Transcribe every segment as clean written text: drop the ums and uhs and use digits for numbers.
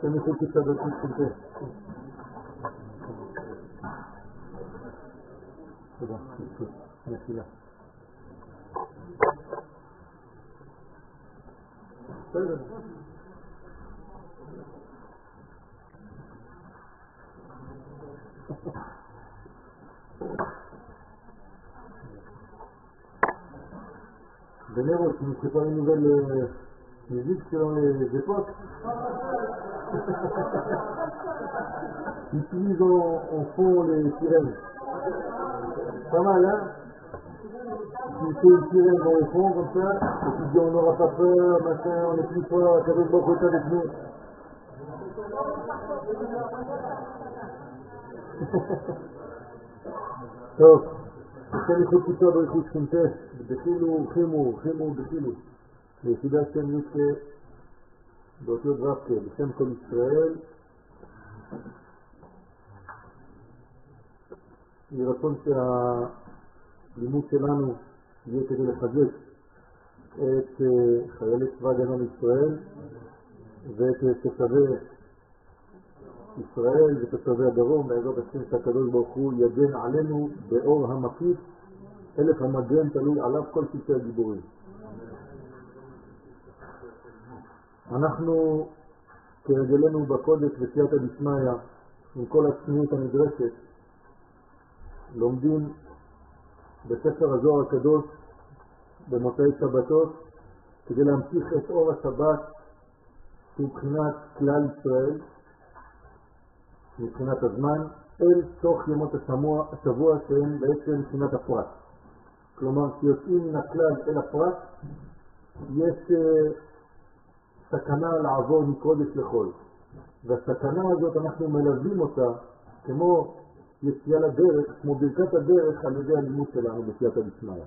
אני חושב שתדעת שתדעת. תודה, נפילה. בסדר. Venez, tu ne fais pas une nouvelle musique sur les époques. Ils utilisent en fond les sirènes. Pas mal, hein? Tu fais une sirène dans le fond comme ça, et tu dis on n'aura pas peur, machin, on est plus fort, qu'avec le bon côté avec nous. טוב, לכן איכות פיצוע באיכות שכנתך, דחילו, חימו, דחילו. ליחידה שם יוצא באותיות רבקה, בשם כל ישראל. היא רצון שהלימוד שלנו יהיה כדי לחזק את חיילי צבא הגנה לישראל ואת תושבי ישראל ותושבי הדרום, בעזרת השם שהקדוש ברוך הוא יגן עלינו באור המקיף, אלף המגן תלוי עליו כל שבטי הגיבורים. אנחנו כרגלנו בקודש בסייעתא דשמיא עם כל הצניעות הנדרשת לומדים בספר הזוהר הקדוש במוצאי שבתות כדי להמשיך את אור השבת מבחינת כלל ישראל, מבחינת הזמן, אל תוך ימות השבוע שהם בעצם מבחינת הפרט. כלומר, כשיוצאים מן הכלל אל הפרט, יש סכנה לעבור מקודש לחול. והסכנה הזאת אנחנו מלווים אותה כמו יציאה לדרך, כמו ברכת הדרך על ידי הלימוד שלנו בסייעתא דשמיא.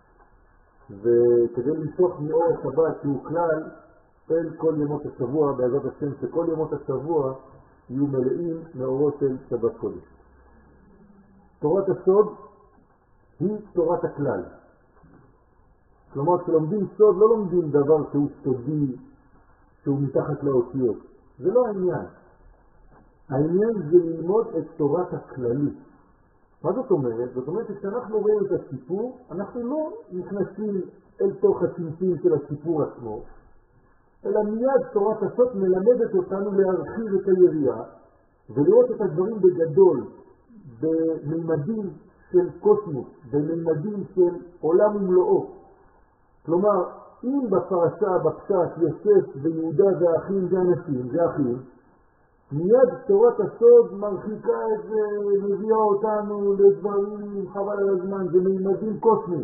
וכדי למשוך מאור השבת שהוא כלל אל כל ימות השבוע, בעזרת השם שכל ימות השבוע יהיו מלאים מאורות של שבת קודש. תורת הסוד היא תורת הכלל. כלומר, כשלומדים סוד לא לומדים דבר שהוא סודי, שהוא מתחת לאותיות. זה לא העניין. העניין זה ללמוד את תורת הכללית. מה זאת אומרת? זאת אומרת שכשאנחנו רואים את הסיפור, אנחנו לא נכנסים אל תוך הצמצים של הסיפור עצמו, אלא מיד תורת הסוד מלמדת אותנו להרחיב את היריעה ולראות את הדברים בגדול, בממדים של קוסמוס, בממדים של עולם ומלואו. כלומר, אם בפרשה, בפשט, יוסף ויהודה והאחים זה אנשים, זה אחים, מיד תורת הסוד מרחיקה את זה, מביאה אותנו לדברים חבל על הזמן, זה ממדים קוסמיים.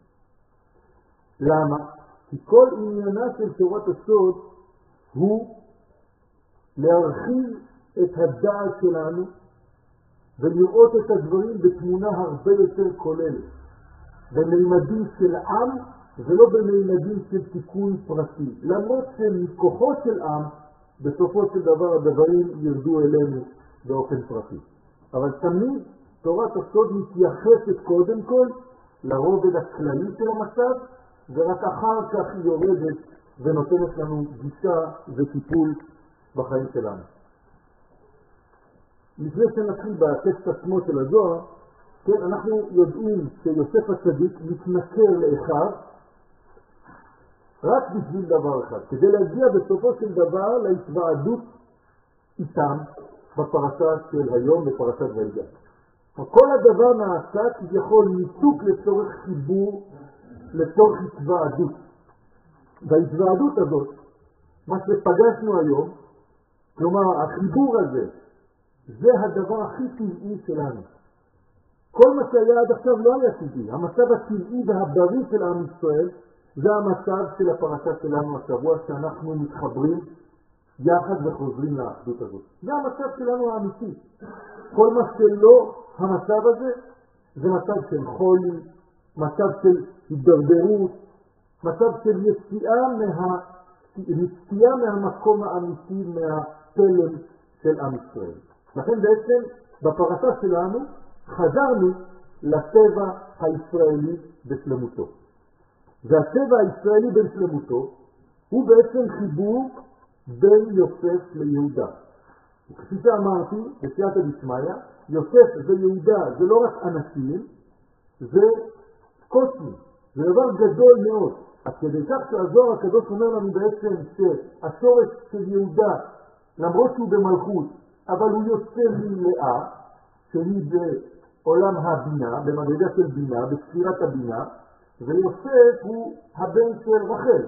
למה? כי כל עניינה של תורת הסוד הוא להרחיב את הדעת שלנו ולראות את הדברים בתמונה הרבה יותר כוללת. בממדים של עם ולא בממדים של תיקון פרטי. למרות שמכוחו של עם, בסופו של דבר הדברים ירדו אלינו באופן פרטי. אבל תמיד תורת הסוד מתייחסת קודם כל לרובד הכללי של המצב, ורק אחר כך היא יורדת ונותנת לנו גישה וטיפול בחיים שלנו. לפני שנתחיל בטקסט עצמו של הזוהר, כן, אנחנו יודעים שיוסף הצדיק מתנכר לאחיו רק בשביל דבר אחד, כדי להגיע בסופו של דבר להתוועדות איתם בפרשה של היום, בפרשת וילגה. כל הדבר נעשה כביכול ניתוק לצורך חיבור, לצורך התוועדות. וההתוועדות הזאת, מה שפגשנו היום, כלומר החיבור הזה, זה הדבר הכי טבעי שלנו. כל מה שהיה עד עכשיו לא היה טבעי. המצב הטבעי והבריא של עם ישראל, זה המצב של הפרשה שלנו השבוע, שאנחנו מתחברים יחד וחוזרים לאחדות הזאת. זה המצב שלנו האמיתי. כל מה שלא המצב הזה, זה מצב של חולי, מצב של הידרדרות, מצב של יציאה מהמקום האמיתי, מהתלם של עם ישראל. לכן בעצם בפרשה שלנו חזרנו לטבע הישראלי בשלמותו. והטבע הישראלי בשלמותו הוא בעצם חיבור בין יוסף ליהודה. וכפי שאמרתי, בסייעתא דשמיא, יוסף ויהודה זה לא רק אנשים, זה קוסמי, זה דבר גדול מאוד. עד כדי כך שהזוהר הקדוש אומר לנו בעצם שהשורש של יהודה, למרות שהוא במלכות, אבל הוא יוצא מלאה, שהיא בעולם הבינה, במדרגה של בינה, בספירת הבינה, ויוסף הוא הבן של רחל.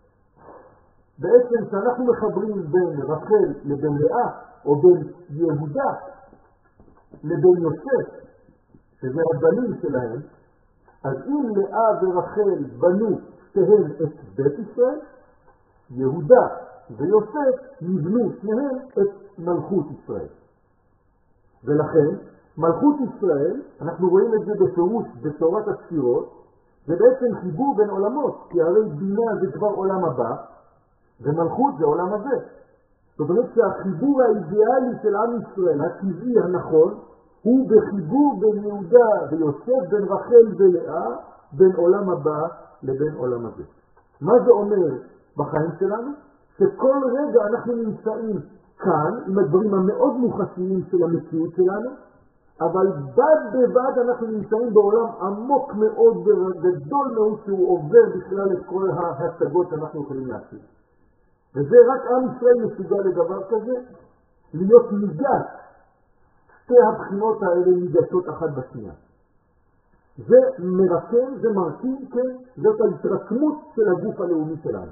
בעצם כשאנחנו מחברים בין רחל לבין לאה, או בין יהודה לבין יוסף, שזה הבנים שלהם, אז אם לאה ורחל בנו שתיהם את בית ישראל, יהודה ויוסף נבנו שניהם את מלכות ישראל. ולכן מלכות ישראל, אנחנו רואים את זה בפירוש בתורת הספירות, זה בעצם חיבור בין עולמות, כי הרי בינה זה כבר עולם הבא, ומלכות זה עולם הזה. זאת אומרת שהחיבור האידיאלי של עם ישראל, הטבעי הנכון, הוא בחיבור בין יהודה ויוסף, בין רחל ולאה, בין עולם הבא לבין עולם הזה. מה זה אומר בחיים שלנו? שכל רגע אנחנו נמצאים כאן עם הדברים המאוד מוחשיים של המציאות שלנו, אבל בד בבד אנחנו נמצאים בעולם עמוק מאוד וגדול מאוד שהוא עובר בכלל את כל ההשגות שאנחנו יכולים להשיג. וזה רק עם ישראל מסוגל לדבר כזה, להיות ניגש. שתי הבחינות האלה ניגשות אחת בשנייה. זה מרקם, זה מרכיב, כן, זאת ההתרקמות של הגוף הלאומי שלנו.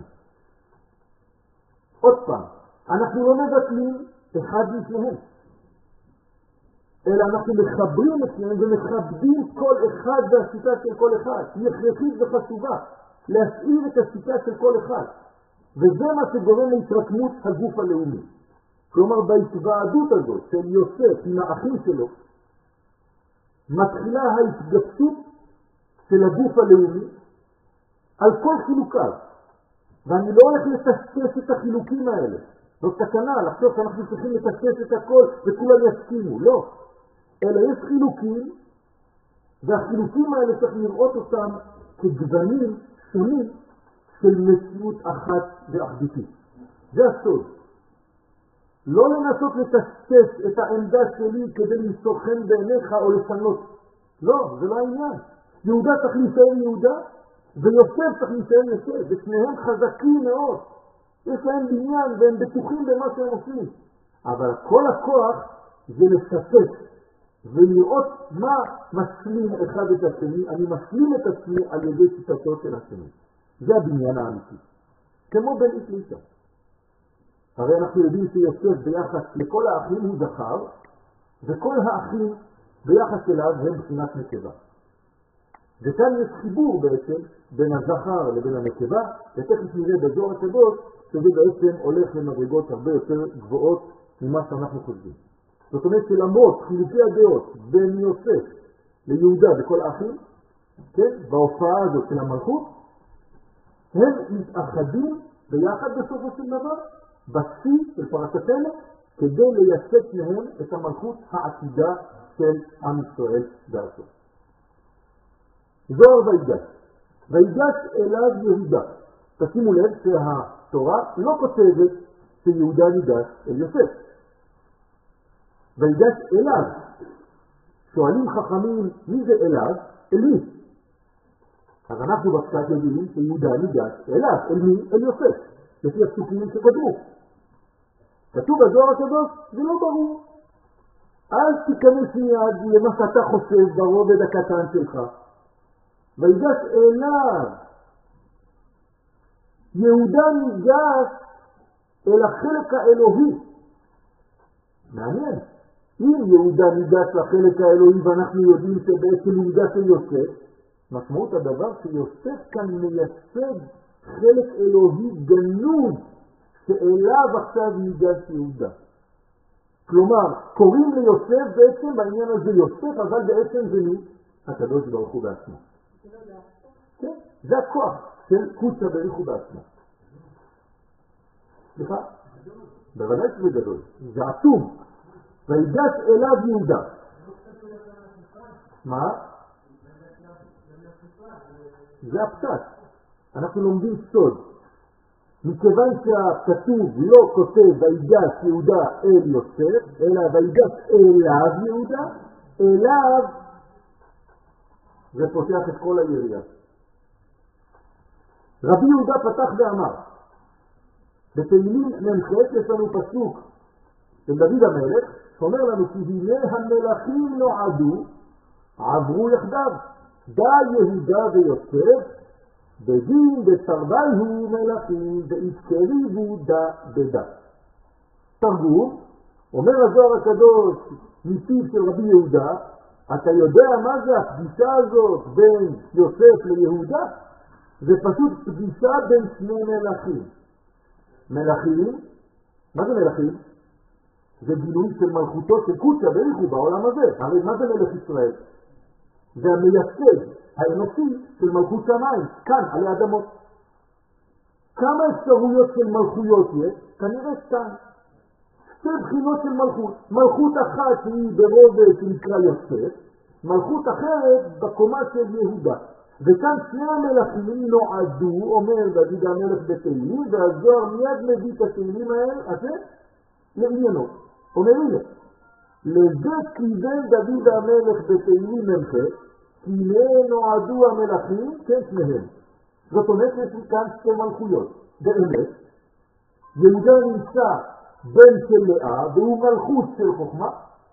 עוד פעם, אנחנו לא מבטלים אחד משניהם, אלא אנחנו מחברים את שניהם ומכבדים כל אחד והשיטה של כל אחד. היא הכרחית וחשובה להשאיר את השיטה של כל אחד. וזה מה שגורם להתרקמות הגוף הלאומי. כלומר, בהתוועדות הזאת של יוסף עם האחים שלו, מתחילה ההתגבשות של הגוף הלאומי על כל חילוקיו. ואני לא הולך לטשטש את החילוקים האלה. זאת סכנה, לחשוב שאנחנו צריכים לטשטש את הכל וכולם יסכימו. לא. אלא יש חילוקים, והחילוקים האלה צריך לראות אותם כגוונים שונים של מציאות אחת ואחדותית. זה הסוד. לא לנסות לטשטש את העמדה שלי כדי למצוא חן בעיניך או לשנות. לא, זה לא העניין. יהודה צריך להישאר יהודה, ויוסף צריך להישאר יוסף, ושניהם חזקים מאוד. יש להם בניין והם בטוחים במה שהם עושים. אבל כל הכוח זה לשתף ולראות מה משלים אחד את השני. אני משלים את עצמי על ידי שיטתו של השני. זה הבניין האמיתי. כמו בן איש לאישה. הרי אנחנו יודעים שיוסף ביחס לכל האחים הוא זכר, וכל האחים ביחס אליו הם בחינת נקבה. וכאן יש חיבור בעצם בין הזכר לבין הנקבה, ותכף נראה בזוהר הקדוש שזה בעצם הולך למדרגות הרבה יותר גבוהות ממה שאנחנו חושבים. זאת אומרת שלמרות חילוקי הדעות בין יוסף ליהודה וכל האחים, כן, בהופעה הזאת של המלכות, הם מתאחדים ביחד בסופו של דבר, בשיא של פרשתנו, כדי לייסד מהם את המלכות העתידה של עם ישראל בארצו. זוהר ויגש. ויגש אליו יהודה. תשימו לב שהתורה לא כותבת שיהודה ניגש אל יוסף. ויגש אליו. שואלים חכמים, מי זה אליו? אל מי? אז אנחנו בפשט יודעים שיהודה ניגש אליו. אל מי? אל יוסף. לפי הפסוקים שכתבו. כתוב בזוהר הקדוש, זה לא ברור. אל תיכנס מיד למה שאתה חושב ברובד הקטן שלך. ויגש אליו. יהודה ניגש אל החלק האלוהי. מעניין. אם יהודה ניגש לחלק האלוהי ואנחנו יודעים שבעצם הוא ניגש אל יוסף, משמעות הדבר שיוסף כאן מייסד חלק אלוהי גנוז שאליו עכשיו ניגש יהודה. כלומר, קוראים ליוסף בעצם בעניין הזה יוסף, אבל בעצם זה מי? הקדוש ברוך הוא בעצמו. כן, זה הכוח של קודשא בריך הוא בעצמו. סליחה? בוודאי שזה גדול, זה עצום. ויגש אליו יהודה. מה? זה הפשט. אנחנו לומדים סוד. מכיוון שהכתוב לא כותב ויגש יהודה אל יוסף, אלא ויגש אליו יהודה, אליו זה פותח את כל היריעה. רבי יהודה פתח ואמר, בתהילים מ"ח יש לנו פסוק של דוד המלך, שאומר לנו כי הנה המלכים נועדו, עברו יחדיו, דא יהודה ויוסף, בדין בסרבייהו מלכים והתקריבו דא בדא. תרגום, אומר הזוהר הקדוש מפיו של רבי יהודה, אתה יודע מה זה הפגישה הזאת בין יוסף ליהודה? זה פשוט פגישה בין שני מלכים. מלכים, מה זה מלכים? זה גילוי של מלכותו של קודשא בריחו בעולם הזה. הרי מה זה מלך ישראל? זה המייסד האנושי של מלכות שמיים, כאן, עלי אדמות. כמה אפשרויות של מלכויות יש? כנראה שתיים. שתי בחינות של מלכות. מלכות אחת שהיא ברובד שנקרא יוסף, מלכות אחרת בקומה של יהודה. וכאן שני המלכים נועדו, אומר דוד המלך בתהילים, והזוהר מיד מביא את התהילים האלה, לעניינו. אומר הנה, לזה כיוון דוד המלך בתהילים מ"ח, כי הנה נועדו המלכים, כן שניהם. זאת אומרת, יש כאן שתי מלכויות. באמת, יהודה נמצא בן של לאה, והוא מלכות של חוכמה,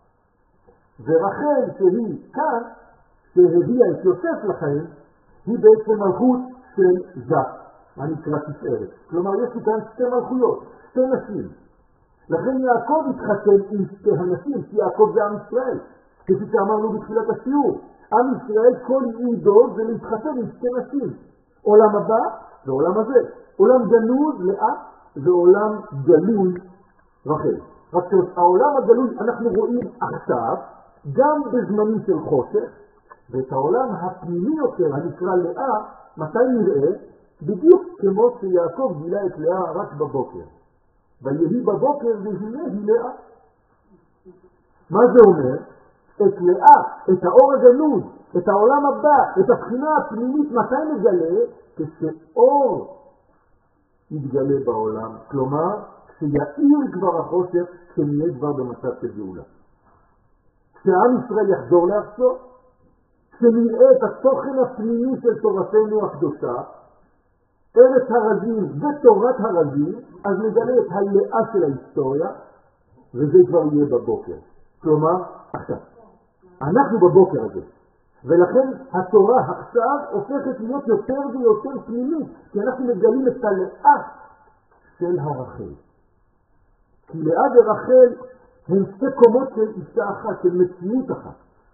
ורחל שהיא כאן, שהביאה את יוסף לחיים, היא בעצם מלכות של זק, הנקרא תפארת. כלומר, יש כאן שתי מלכויות, שתי נשים. לכן יעקב התחתן עם שתי הנשים, כי יעקב זה עם ישראל. כפי שאמרנו בתחילת השיעור, עם ישראל כל ייעודו זה להתחתן עם שתי נשים. עולם הבא ועולם הזה. עולם גנוז לאה ועולם גלוי רחל. רק שהעולם הגלוי אנחנו רואים עכשיו, גם בזמנים של חושך, ואת העולם הפנימי יותר הנקרא לאה, מתי נראה? בדיוק כמו שיעקב גילה את לאה רק בבוקר. ויהי בבוקר והנה היא לאה. מה זה אומר? את לאה, את האור הגנוז, את העולם הבא, את הבחינה הפנימית, מתי נגלה? כשאור יתגלה בעולם. כלומר, כשיעיר כבר החושך, כשנהיה כבר במצב של גאולה. כשעם ישראל יחזור לארצו, כשנראה את התוכן הפנימי של תורתנו הקדושה, ארץ הרזים ותורת הרזים, אז נגלה את הלאה של ההיסטוריה, וזה כבר יהיה בבוקר. כלומר, עכשיו. אנחנו בבוקר הזה. ולכן התורה עכשיו הופכת להיות יותר ויותר פנימית, כי אנחנו מגלים את הלאה של הרחל. כי לאה ורחל הן שתי קומות של אישה אחת, של מציאות אחת.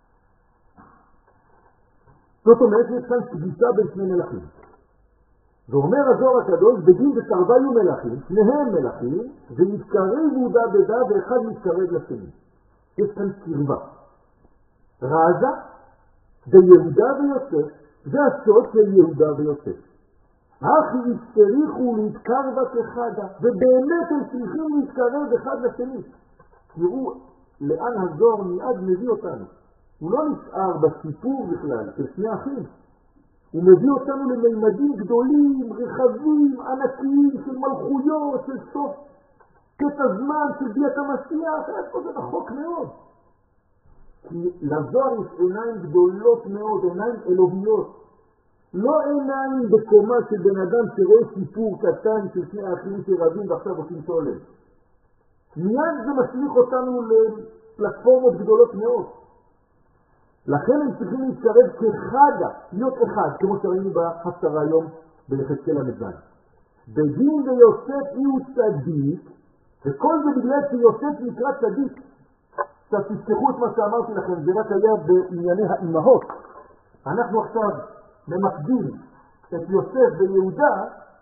זאת אומרת, יש כאן פגישה בין שני מלכים. ואומר הזוהר הקדוש, בדין בסרבייהו מלכים, שניהם מלכים, ומתקרבו דא בדא ואחד מתקרב לשני. יש כאן קרבה. רזה ביהודה ויוסף, זה הסוד של יהודה ויוסף. אחי הצטריכו להתקרבת אחד, ובאמת הם צריכים להתקרב אחד לשני. תראו לאן הזוהר מיד מביא אותנו. הוא לא נשאר בסיפור בכלל של שני אחים. הוא מביא אותנו למימדים גדולים, רחבים, ענקיים, של מלכויות, של סוף קטע זמן, של ביאת המשיח. איפה זה רחוק מאוד. כי לזוהר יש עיניים גדולות מאוד, עיניים אלוהיות. לא עיניים בקומה של בן אדם שרואה סיפור קטן של שני האחים שרבים ועכשיו עושים שולם. מיד זה משליך אותנו לפלטפורמות גדולות מאוד. לכן הם צריכים להתקרב כחדה, להיות אחד, כמו שראינו בהפטרה היום ביחזקאל המזמן. בדין ויוסף הוא צדיק, וכל זה בגלל שיוסף נקרא צדיק. עכשיו תזכחו את מה שאמרתי לכם, זה רק היה בענייני האימהות. אנחנו עכשיו ממקדים את יוסף ויהודה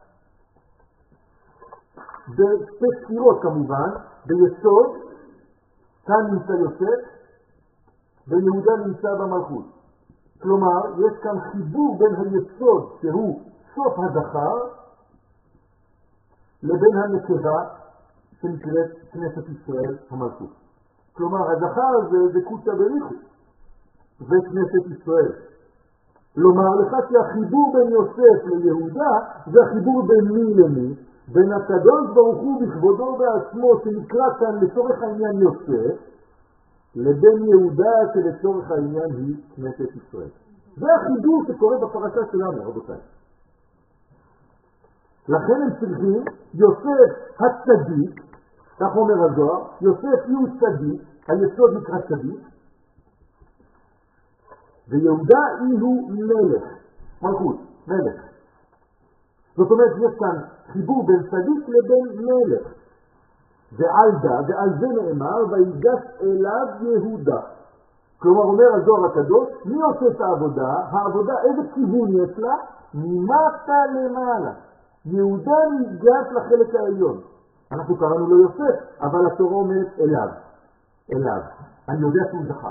בשתי ספירות כמובן, ביסוד, כאן נמצא יוסף, ויהודה נמצא במלכות. כלומר, יש כאן חיבור בין היסוד שהוא סוף הזכר, לבין הנקבה שנקראת כנסת ישראל המלכות. כלומר, הזכר הזה זה קודשא בריחו, וכנסת ישראל. לומר לך שהחיבור בין יוסף ליהודה זה החיבור בין מי למי, בין הקדוש ברוך הוא בכבודו בעצמו שנקרא כאן לצורך העניין יוסף, לבין יהודה שלצורך העניין היא כנסת ישראל. זה החידוש שקורה בפרשה שלנו, רבותיי. לכן הם צריכים יוסף הצדיק, כך אומר הזוהר, יוסף הוא צדיק, היסוד נקרא צדיק, ויהודה הוא מלך, מלכות, מלך. זאת אומרת, יש כאן חיבור בין צדיק לבין מלך. ועל זה נאמר, ויגש אליו יהודה. כלומר, אומר הזוהר הקדוש, מי עושה את העבודה? העבודה, איזה כיוון יש לה? ממטה למעלה. יהודה ניגש לחלק העליון. אנחנו קראנו לו יוסף, אבל התורה אומרת אליו. אני יודע שהוא זכר.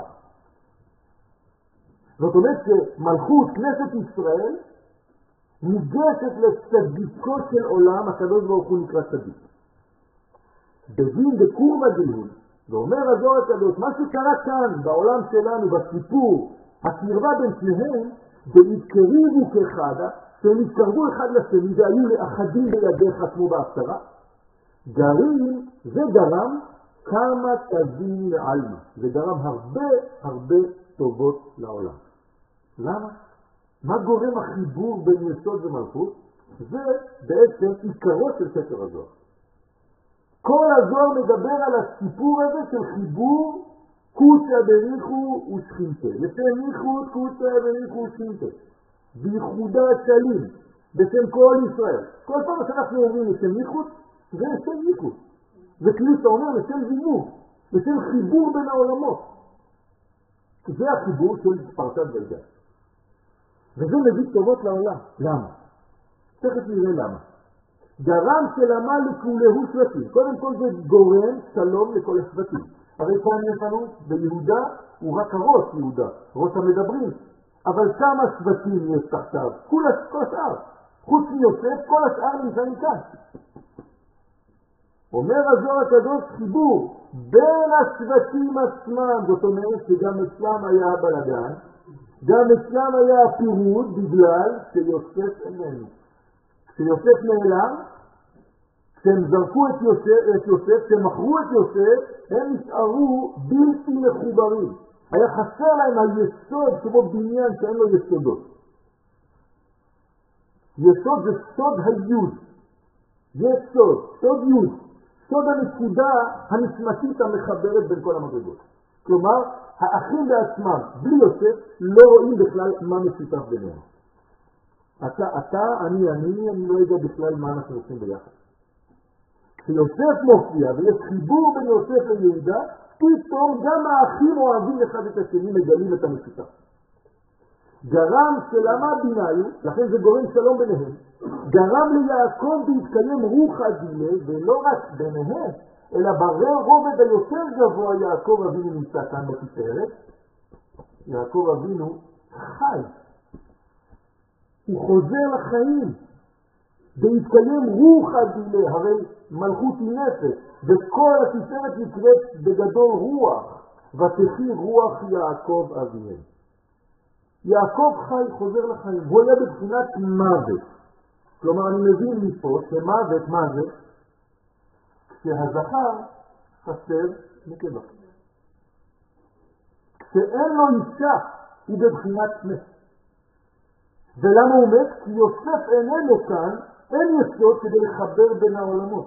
זאת אומרת שמלכות כנסת ישראל ניגשת לצדיקו של עולם, הקדוש ברוך הוא נקרא צדיק. בדין דקור מדהים, ואומר הזוהר הקדוש, מה שקרה כאן בעולם שלנו, בסיפור, הקרבה בין שניהם, והתקריבו כאחד, שהם התקרבו אחד לשני והיו לאחדים בידיך כמו בהפטרה, גרים, זה גרם כמה תבין לעלמה. זה גרם הרבה טובות לעולם. למה? מה גורם החיבור בין יסוד ומלכות? זה בעצם עיקרו של ספר הזוהר. כל הזוהר מדבר על הסיפור הזה של חיבור קוצה בריחו ושכינתה. לשם ייחוד קוצה בריחו ושכינתה. בייחודה הצלים, בשם כל ישראל. כל פעם שאנחנו אומרים לשם ייחוד, זה לשם ייחוד. זה כאילו שאתה אומר לשם זימור, לשם חיבור בין העולמות. זה החיבור של פרשת גלגל. וזה מביא טובות לעולם. למה? תכף נראה למה. גרם שלמה לכולהו שבטים. קודם כל זה גורם שלום לכל השבטים. הרי כאן יש לנו ביהודה, הוא רק הראש יהודה, ראש המדברים. אבל כמה שבטים יש תחתיו? כל השאר. חוץ מיוסף, כל השאר נמצאים כאן. אומר הזוהר הקדוש חיבור בין השבטים עצמם. זאת אומרת שגם אצלם היה הבלגן, גם אצלם היה הפירוד בגלל שיוסף איננו. כשיוסף נעלם, כשהם זרקו את יוסף, כשהם מכרו את יוסף, הם נשארו בלתי מחוברים. היה חסר להם היסוד כמו בניין שאין לו יסודות. יסוד זה סוד היוד. יש סוד יוד. סוד הנקודה הנשמתית המחברת בין כל המדרגות. כלומר, האחים בעצמם, בלי יוסף, לא רואים בכלל מה משותף ביניהם. אני לא יודע בכלל מה אנחנו עושים ביחד. כשיוסף מופיע ויש חיבור בין יוסף ליהודה, פתאום גם האחים אוהבים אחד את השני, מגלים את המשותף. גרם שלמה ביניו, לכן זה גורם שלום ביניהם, גרם ליעקב להתקיים רוח הדילה, ולא רק ביניהם, אלא ברר רובד היותר גבוה יעקב אבינו נמצא כאן בתפארת. יעקב אבינו חי. הוא חוזר לחיים. בהתקיים רוח הדילה, הרי מלכות היא נפש, וכל התפארת נקראת בגדול רוח, ותחי רוח יעקב אביהם. יעקב חי, חוזר לחיים. הוא היה בבחינת מוות. כלומר, אני מבין מפה שמוות, מה זה? כשהזכר חסר נקבה. כשאין לו אישה, הוא בבחינת מת. ולמה הוא מת? כי יוסף איננו כאן, אין יסוד כדי לחבר בין העולמות.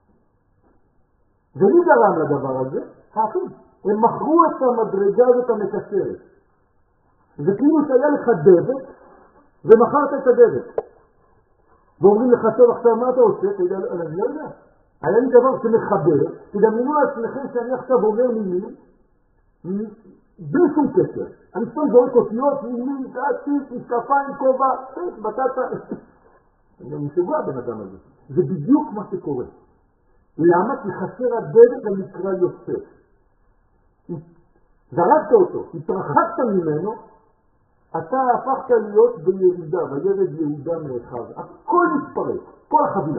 ומי גרם לדבר הזה? האחים. הם מכרו את המדרגה הזאת המקשרת. זה כאילו שהיה לך דבק, ומכרת את הדבק. ואומרים לך, טוב, עכשיו מה אתה עושה? אתה יודע, אני לא יודע. היה לי דבר שמחבר, תדמיינו לעצמכם שאני עכשיו אומר מילים, בלי שום קשר. אני סתם זורק אותיות, מילים, תעתיק, משקפיים, כובע, בטטה. אני משוגע בן אדם הזה. זה בדיוק מה שקורה. למה? כי חסר הדבק הנקרא יוסף. זרקת אותו, התרחקת ממנו, אתה הפכת להיות בירידה, וירד יהודה מאחיו. הכל מתפרק, כל החבילה.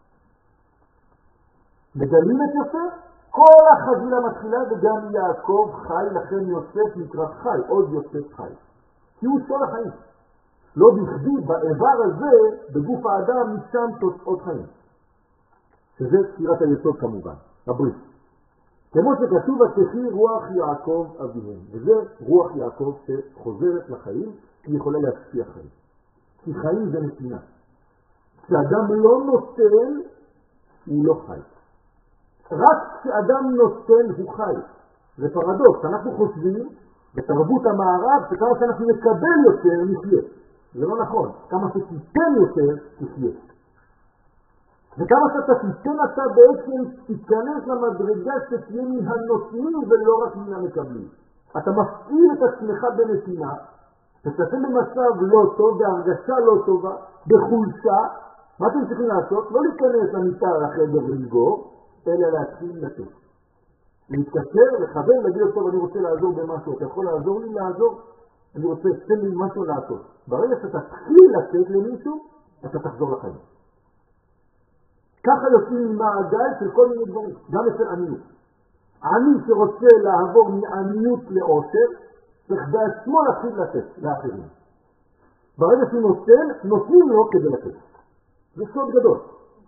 מגלים את יוסף, כל החבילה מתחילה, וגם יעקב חי, לכן יוסף נקרא חי, עוד יוסף חי. כי הוא סוד החיים. לא בכדי, באיבר הזה, בגוף האדם, משם תוצאות חיים. שזה ספירת היסוד כמובן, הברית. כמו שכתוב, ותחי רוח יעקב אביהם, וזה רוח יעקב שחוזרת לחיים, היא יכולה להשפיע חיים. כי חיים זה נתינה. כשאדם לא נותן, הוא לא חי. רק כשאדם נותן הוא חי. זה פרדוקס, אנחנו חושבים בתרבות המערב שכמה שאנחנו נקבל יותר נחיה. זה לא נכון, כמה שתיתן יותר תחיה. וכמה שאתה תיתן אתה בעצם תיכנס למדרגה שתהיה מן הנותנים ולא רק מן המקבלים. אתה מפעיל את עצמך בנתינה, ושאתם במצב לא טוב, בהרגשה לא טובה, בחולשה, מה אתם צריכים לעשות? לא להיכנס למיטה לחדר ולגור, אלא להתחיל לתת. להתקשר, לחבר, להגיד לו, טוב, אני רוצה לעזור במשהו, אתה יכול לעזור לי לעזור? אני רוצה, תן לי משהו לעשות. ברגע שאתה תתחיל לתת למישהו, אתה תחזור לחיים. ככה יוצאים ממעגל של כל מיני דברים, גם אצל עניות. עני שרוצה לעבור מעניות לעושר, צריך בעצמו להתחיל לתת לאחרים. ברגע שהוא נותנים לו כדי לתת. זה סוד גדול.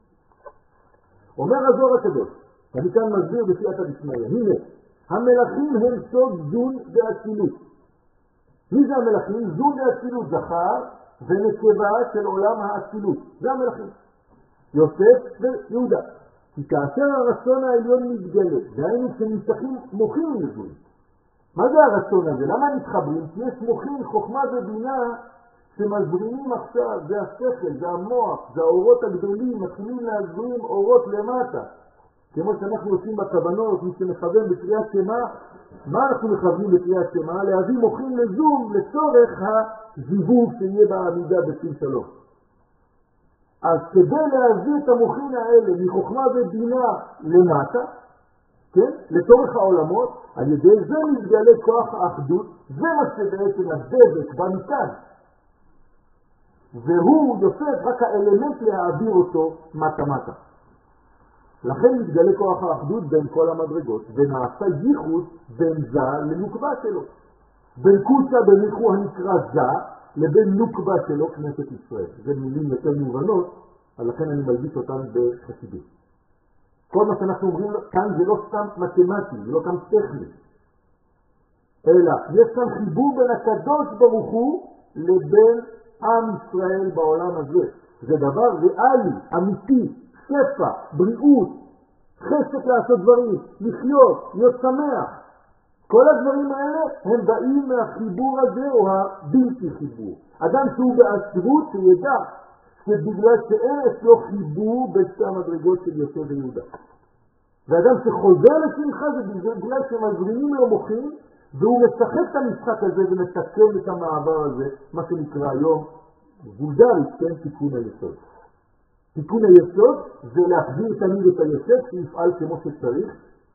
אומר הזוהר הקדוש, אני כאן מסביר בסייעתא דשמיא, הנה, המלכים הם סוד זון ואצילות. מי זה המלכים? זון ואצילות, זכר ונקבה של עולם האצילות. זה המלכים. יוסף ויהודה. כי כאשר הרצון העליון מתגלה, דהיינו כשנמשכים מוחים לזון. מה זה הרצון הזה? למה מתחברים? כי יש מוחים, חוכמה ובינה שמזרימים עכשיו, זה השכל, זה המוח, זה האורות הגדולים, מתחילים להזרים אורות למטה. כמו שאנחנו עושים בכוונות, מי שמכוון בקריאת שמה, מה אנחנו מכוונים בקריאת שמה? להביא מוחים לזום לצורך הזיווג שיהיה בעמידה בשים שלום. אז כדי להביא את המוחים האלה מחוכמה ובינה למטה, כן? לצורך העולמות, על ידי זה מתגלה כוח האחדות, זה מה שבעצם הדבק במתן. והוא יוסף רק האלמנט להעביר אותו מטה-מטה. לכן מתגלה כוח האחדות בין כל המדרגות, ונעשה ייחוד בין זה לנוקבה שלו. בין קוצה בניחו הנקרא זה, לבין נוקבה שלו כנסת ישראל. זה מילים יותר מובנות, לכן אני מלביש אותן בחסידות. כל מה שאנחנו אומרים כאן זה לא סתם מתמטי, זה לא כאן טכני. אלא יש כאן חיבור בין הקדוש ברוך הוא לבין עם ישראל בעולם הזה. זה דבר ריאלי, אמיתי, שפע, בריאות, חסק לעשות דברים, לחיות, להיות שמח. כל הדברים האלה הם באים מהחיבור הזה או הבלתי חיבור. אדם שהוא בעצבות שידע שבגלל שאין אצלו חיבור בשתי המדרגות של יוסף ויהודה. ואדם שחוזר לשמחה זה בגלל שמזרימים לו מוחים והוא משחק את המשחק הזה ומתקן את המעבר הזה, מה שנקרא היום וולגרית, כן, תיקון היסוד. תיקון היסוד זה להחזיר תמיד את היסוד שיפעל כמו שצריך,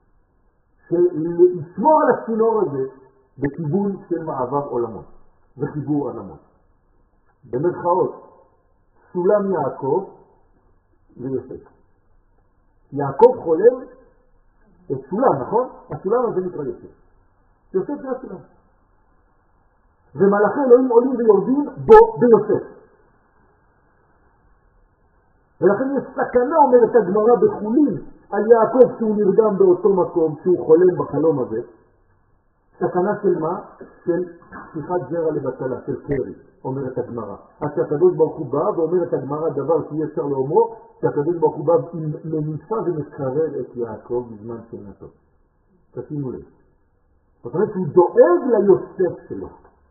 לשמור על הצינור הזה בכיוון של מעבר עולמות וחיבור עולמות. במרכאות, סולם יעקב ויוסף. יעקב חולל את סולם, נכון? הסולם הזה נקרא יוסף. יוסף זה הסולם. ומלאכי אלוהים עולים ויורדים בו ביוסף. ולכן יש סכנה, אומרת הגמרא בחולין, על יעקב שהוא נרדם באותו מקום, שהוא חולם בחלום הזה. סכנה של מה? של שיחת זרע לבטלה, של קרי, אומרת הגמרא. אז שהקדוש ברוך הוא בא ואומרת הגמרא דבר שאי אפשר לאומרו, שהקדוש ברוך הוא בא מניפה ומקרר את יעקב בזמן של נתו. תשימו לב. זאת אומרת שהוא דואג ליוסף שלו.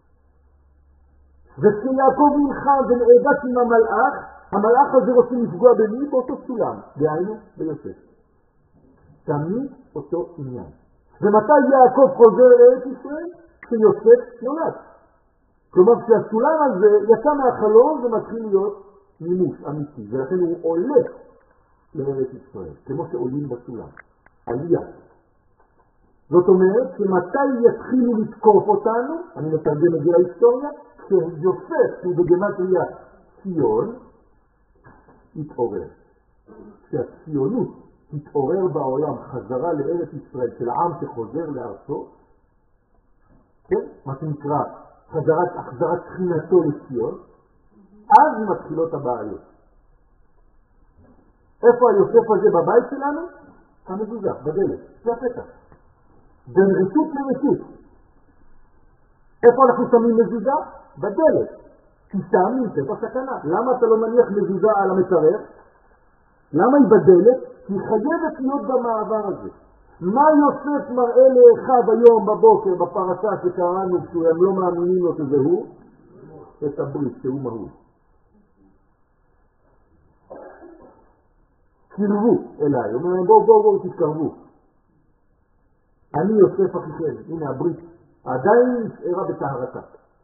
וכשיעקב נלחם ונאבק עם המלאך הזה רוצה לפגוע במי? באותו סולם, דהיינו ביוסף. תמיד אותו עניין. ומתי יעקב חוזר לארץ ישראל? כשיוסף נולד. כלומר כשהסולם הזה יצא מהחלום ומתחיל להיות מימוש אמיתי, ולכן הוא עולה לארץ ישראל, כמו שעולים בסולם. עלייה. זאת אומרת שמתי יתחילו לתקוף אותנו, אני מתרגם את זה להיסטוריה, כשיוסף הוא בגמטריה ציון, יתעורר. כשהציונות תתעורר בעולם חזרה לארץ ישראל של העם שחוזר לארצו, כן? מה שנקרא החזרת תחינתו לציון, אז מתחילות הבעיות. איפה היוסף הזה בבית שלנו? המזוזה, בדלת, זה הפתח. בין רשות לרשות. איפה אנחנו שמים מזוזה? בדלת. כי שם נמצאת הסכנה. למה אתה לא מניח מזוזה על המקרר? למה היא בדלת? כי היא חייבת להיות במעבר הזה. מה יוסף מראה לאחיו היום בבוקר בפרשה שקראנו כשהם לא מאמינים לו שזה הוא? את הברית, שהוא מהות. קרבו אליי, הוא אומר בואו תתקרבו. אני יוסף אחיכם, הנה הברית, עדיין נשארה בטהרתה.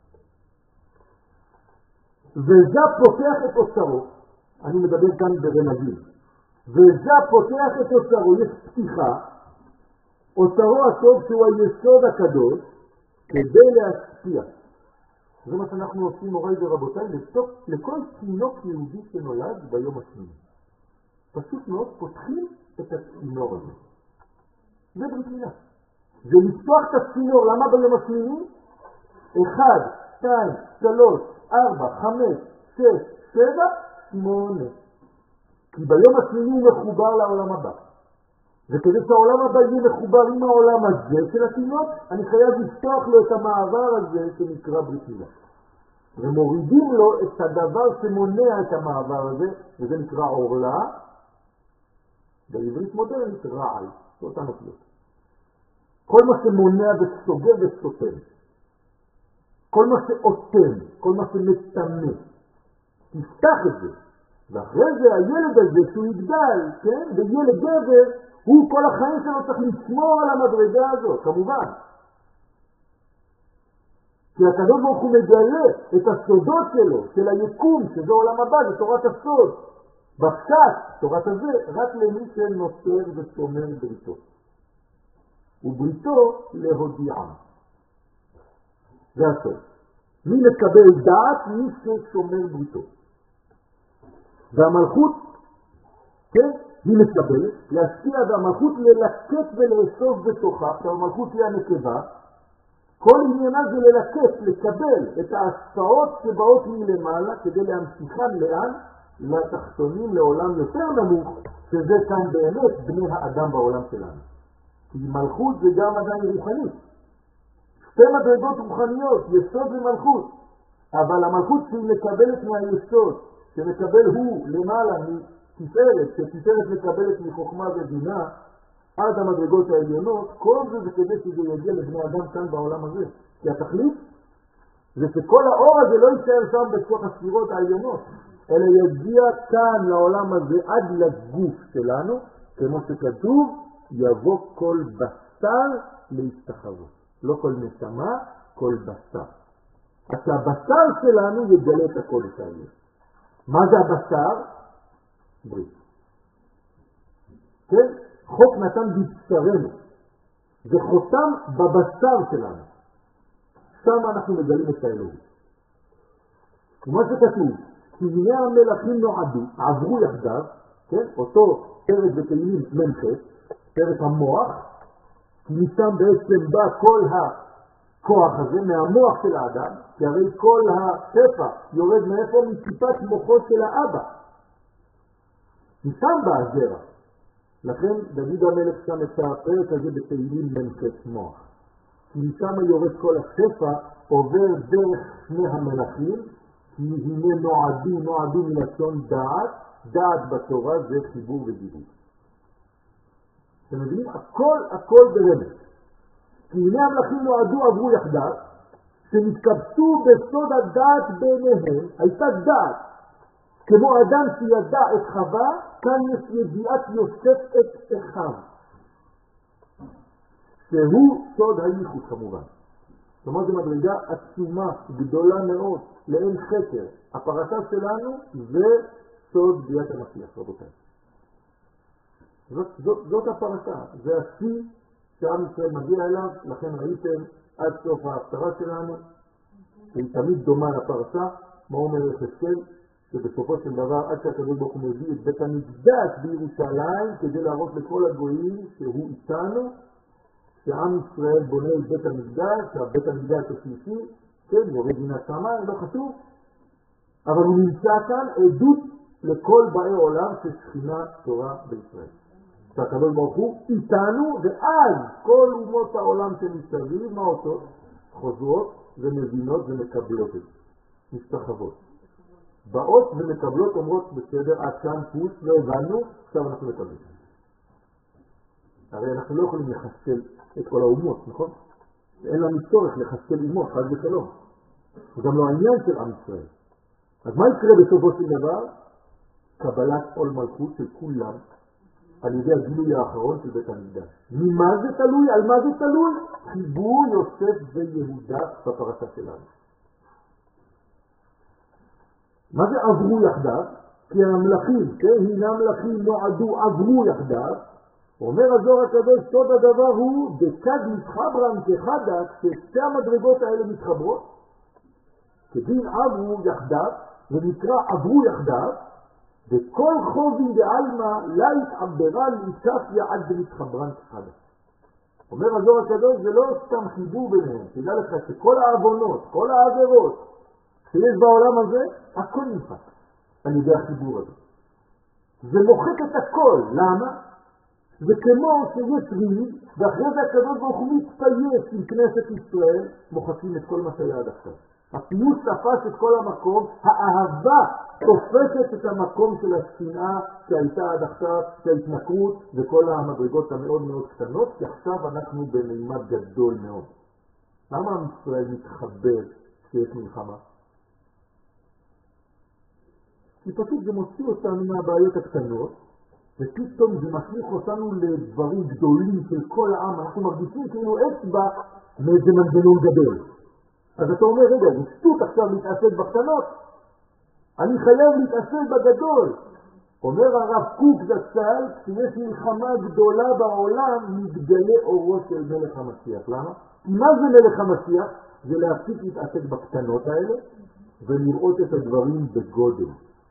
וזה פותח את אוצרו, אני מדבר כאן ברמזים, וזה פותח את אוצרו, יש פתיחה, אוצרו הטוב שהוא היסוד הקדוש, כדי להשפיע. זה מה שאנחנו עושים מוריי ורבותיי, לכל תינוק יהודי שנולד ביום השמיני. פשוט מאוד פותחים את הצינור הזה. זה ברית מילה. זה לפתוח את הצינור. למה ביום השמיני? 1, 2, 3, 4, 5, 6, 7, 8. כי ביום השמיני הוא מחובר לעולם הבא. וכדי שהעולם הבא יהיה מחובר עם העולם הזה של התינוק, אני חייב לפתוח לו את המעבר הזה שנקרא ברית מילה. ומורידים לו את הדבר שמונע את המעבר הזה, וזה נקרא עורלה, בעברית מודרנית רעל, זאת הנופלות. כל מה שמונע וסוגר וסותם, כל מה שאותם, כל מה שמתמא, תפתח את זה. ואחרי זה הילד הזה שהוא יגדל, כן? וילד גבר, הוא כל החיים שלו צריך לשמור על המדרגה הזאת, כמובן. כי הקדוש ברוך הוא מגלה את הסודות שלו, של היקום, שזה עולם הבא, זה תורת הסוד. בפשט, תורת הזה, רק למי שנותר ושומר בריתו. ובריתו להודיעם. זה הסוד. מי מקבל דעת? מי ששומר בריתו. והמלכות, כן, היא מקבלת, להשפיע והמלכות ללקט ולאסוף בתוכה, שהמלכות היא הנקבה, כל עניינה זה ללקט, לקבל את ההשפעות שבאות מלמעלה, כדי להמשיכן לאן? לתחתונים, לעולם יותר נמוך, שזה כאן באמת בני האדם בעולם שלנו. כי מלכות זה גם עדיין רוחנית. שתי מדרגות רוחניות, יסוד ומלכות. אבל המלכות שהיא מקבלת מהיסוד, שמקבל הוא למעלה מתפארת, שתפארת מקבלת מחוכמה ובינה, עד המדרגות העליונות, כל זה כדי שזה יגיע לבני אדם כאן בעולם הזה. כי התכלית זה שכל האור הזה לא יישאר שם בתוך הספירות העליונות, אלא יגיע כאן לעולם הזה עד לגוף שלנו, כמו שכתוב, יבוא כל בשר להשתחוות. לא כל נשמה, כל בשר. אז הבשר שלנו יגלה את הקודש העליון. מה זה הבשר? ברית. כן? חוק נתן בבשרנו. זה חותם בבשר שלנו. שם אנחנו מגלים את האלוהים. כמו שכתוב, כי הנה המלכים נועדו, עברו יחדיו, כן? אותו פרק בתהילים מנחת, פרק המוח, כי משם בעצם בא כל הכוח הזה מהמוח של האדם, כי הרי כל השפע יורד מאיפה? מטיפת מוחו של האבא. משם בא הזרע. לכן דוד המלך שם את הפרק הזה בתהילים מנחת מוח. כי משם יורד כל השפע, עובר דרך שני המלכים, כי הנה נועדו מלשון דעת, דעת בתורה זה חיבור ודיבור. אתם מבינים? הכל ברמז. כי הנה המלכים נועדו עברו יחדיו, שנתקבצו בסוד הדעת ביניהם, הייתה דעת. כמו אדם שידע את חווה, כאן יש ידיעת יוסף את אחיו. שהוא סוד הייחוד כמובן. זאת אומרת, זו מדרגה עצומה, גדולה מאוד, לאין חקר. הפרשה שלנו זה סוד ביאת המשיח, רבותיי. זאת הפרשה, זה השיא שעם ישראל מגיע אליו, לכן ראיתם עד סוף ההפטרה שלנו, שהיא תמיד דומה לפרשה, מה אומר יחזקאל, שבסופו של דבר עד שהקדוש ברוך הוא מביא את בית המקדש בירושלים, כדי להראות לכל הגויים שהוא איתנו, שעם ישראל בונה את בית המקדש, שהבית המקדש השלישי, כן, יורד מן השמיים, לא חשוב, אבל הוא נמצא כאן עדות לכל באי עולם ששכינה תורה בישראל. שהקדוש ברוך הוא איתנו, ואז כל אומות העולם שמסביב, מה אותו? חוזרות ומבינות ומקבלות את זה. משתחוות. באות ומקבלות, אומרות בסדר, עד כאן פוס, לא הבנו, עכשיו אנחנו מקבלים. הרי אנחנו לא יכולים לחסל את כל האומות, נכון? אין לנו צורך לחסל אומות, חד ושלום. זה גם לא העניין של עם ישראל. אז מה יקרה בסופו של דבר? קבלת עול מלכות של כולם על ידי הגילוי האחרון של בית המקדש. ממה זה תלוי? על מה זה תלוי? חיבור יוסף ויהודה בפרשה שלנו. מה זה עברו יחדיו? כי המלכים, כן, הנה המלכים נועדו עברו יחדיו. אומר הזוהר הקדוש, סוד הדבר הוא דקד מתחברם כחדק, ששתי המדרגות האלה מתחברות. כדין עברו יחדיו, ונקרא עברו יחדיו, וכל חובין בעלמא לא התעברה להתקפיה עד ומתחברן כחדק. אומר הזוהר הקדוש, זה לא סתם חיבור ביניהם, תדע לך שכל העוונות, כל העבירות שיש בעולם הזה, הכל נמחק על ידי החיבור הזה. זה מוחק את הכל, למה? זה כמו שיש ריב, ואחרי זה הקדוש ברוך הוא מתפייס עם כנסת ישראל, מוחקים את כל מה שהיה עד עכשיו. הפיוס תפס את כל המקום, האהבה תופסת את המקום של השנאה שהייתה עד עכשיו, של ההתנכרות וכל המדרגות המאוד מאוד קטנות, כי עכשיו אנחנו במימד גדול מאוד. למה עם ישראל מתחבר כשיש מלחמה? כי פשוט זה מוציא אותנו מהבעיות הקטנות, ופתאום זה משליך אותנו לדברים גדולים של כל העם. אנחנו מרגישים כאילו אצבע מאיזה מנגנון גדול. אז אתה אומר, רגע, זה שטות עכשיו להתעסק בקטנות. אני חייב להתעסק בגדול. אומר הרב קוק זצ"ל, כשיש מלחמה גדולה בעולם, מתגלה אורו של מלך המשיח. למה? מה זה מלך המשיח? זה להפסיק להתעסק בקטנות האלה, ולראות את הדברים בגודל.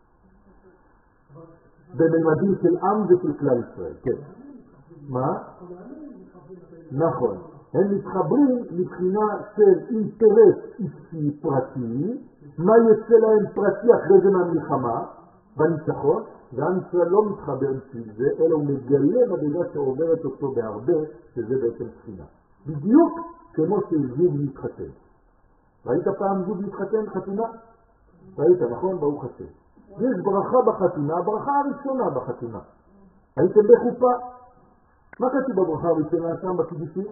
בממדים של עם ושל כלל ישראל, כן. מה? נכון. הם מתחברים מבחינה של אינטרס אישי פרטי, מה יוצא להם פרטי אחרי זה מהמלחמה, בניצחון, ועם ישראל לא מתחבר בשביל זה, אלא הוא מגלה מדרגה שעוברת אותו בהרבה, שזה בעצם שכינה. בדיוק כמו שזוג מתחתן. ראית פעם זוג מתחתן חתונה? ראית, נכון? ברוך השם. יש ברכה בחתונה, הברכה הראשונה בחתונה. הייתם בחופה. מה כתוב בברכה הראשונה שם בקידושים?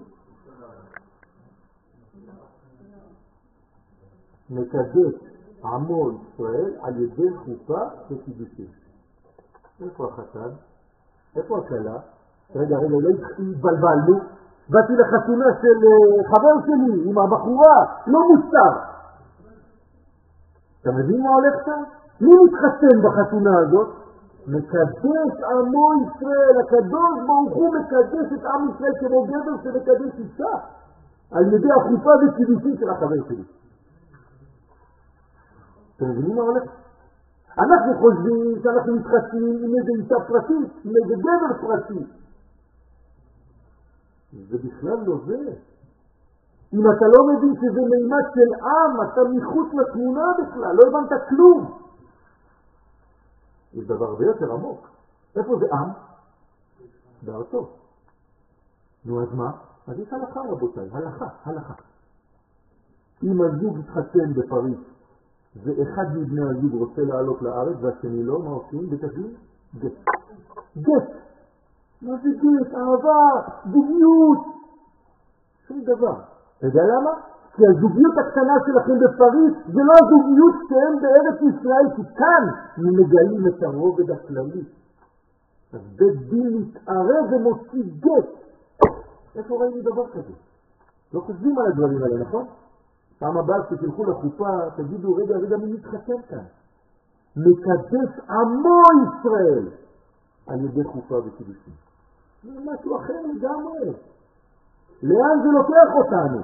מקדש עמו ישראל על ידי חופה וקידושים. איפה החתן? איפה הכלה? רגע, לא התבלבלנו. באתי לחתונה של חבר שלי עם הבחורה, לא מוסר. אתה מבין מה הולך שם? מי מתחתן בחתונה הזאת? מקדש עמו ישראל. הקדוש ברוך הוא מקדש את עם ישראל כמו גבר שמקדש אישה על ידי החופה וקידושים של החבר שלי. אתם מבינים מה הולך? אנחנו חושבים שאנחנו מתחתנים עם איזה אישה פרטית, עם איזה גבר פרטי. זה בכלל לא זה. אם אתה לא מבין שזה מימד של עם, אתה מחוץ לתמונה בכלל, לא הבנת כלום. זה דבר הרבה יותר עמוק. איפה זה עם? בארצו. נו אז מה? אז יש הלכה רבותיי, הלכה. אם הזוג התחתן בפריז, ואחד מבני הזוג רוצה לעלות לארץ והשני לא, מה עושים? בתגלים? גט. מה זה גט? אהבה, זוגיות. שום דבר. אתה יודע למה? כי הזוגיות הקטנה שלכם בפריז זה לא הזוגיות שהם בארץ ישראל, כי כאן מגלים את הרובד הכללי. אז בית דין מתערב ומוציא גט. איפה ראינו דבר כזה? לא חושבים על הדברים האלה, נכון? פעם הבאה שתלכו לחופה, תגידו, רגע, מי מתחתן כאן? מקדש עמו ישראל על ידי חופה וקידושים. זה משהו אחר לגמרי. לאן זה לוקח אותנו?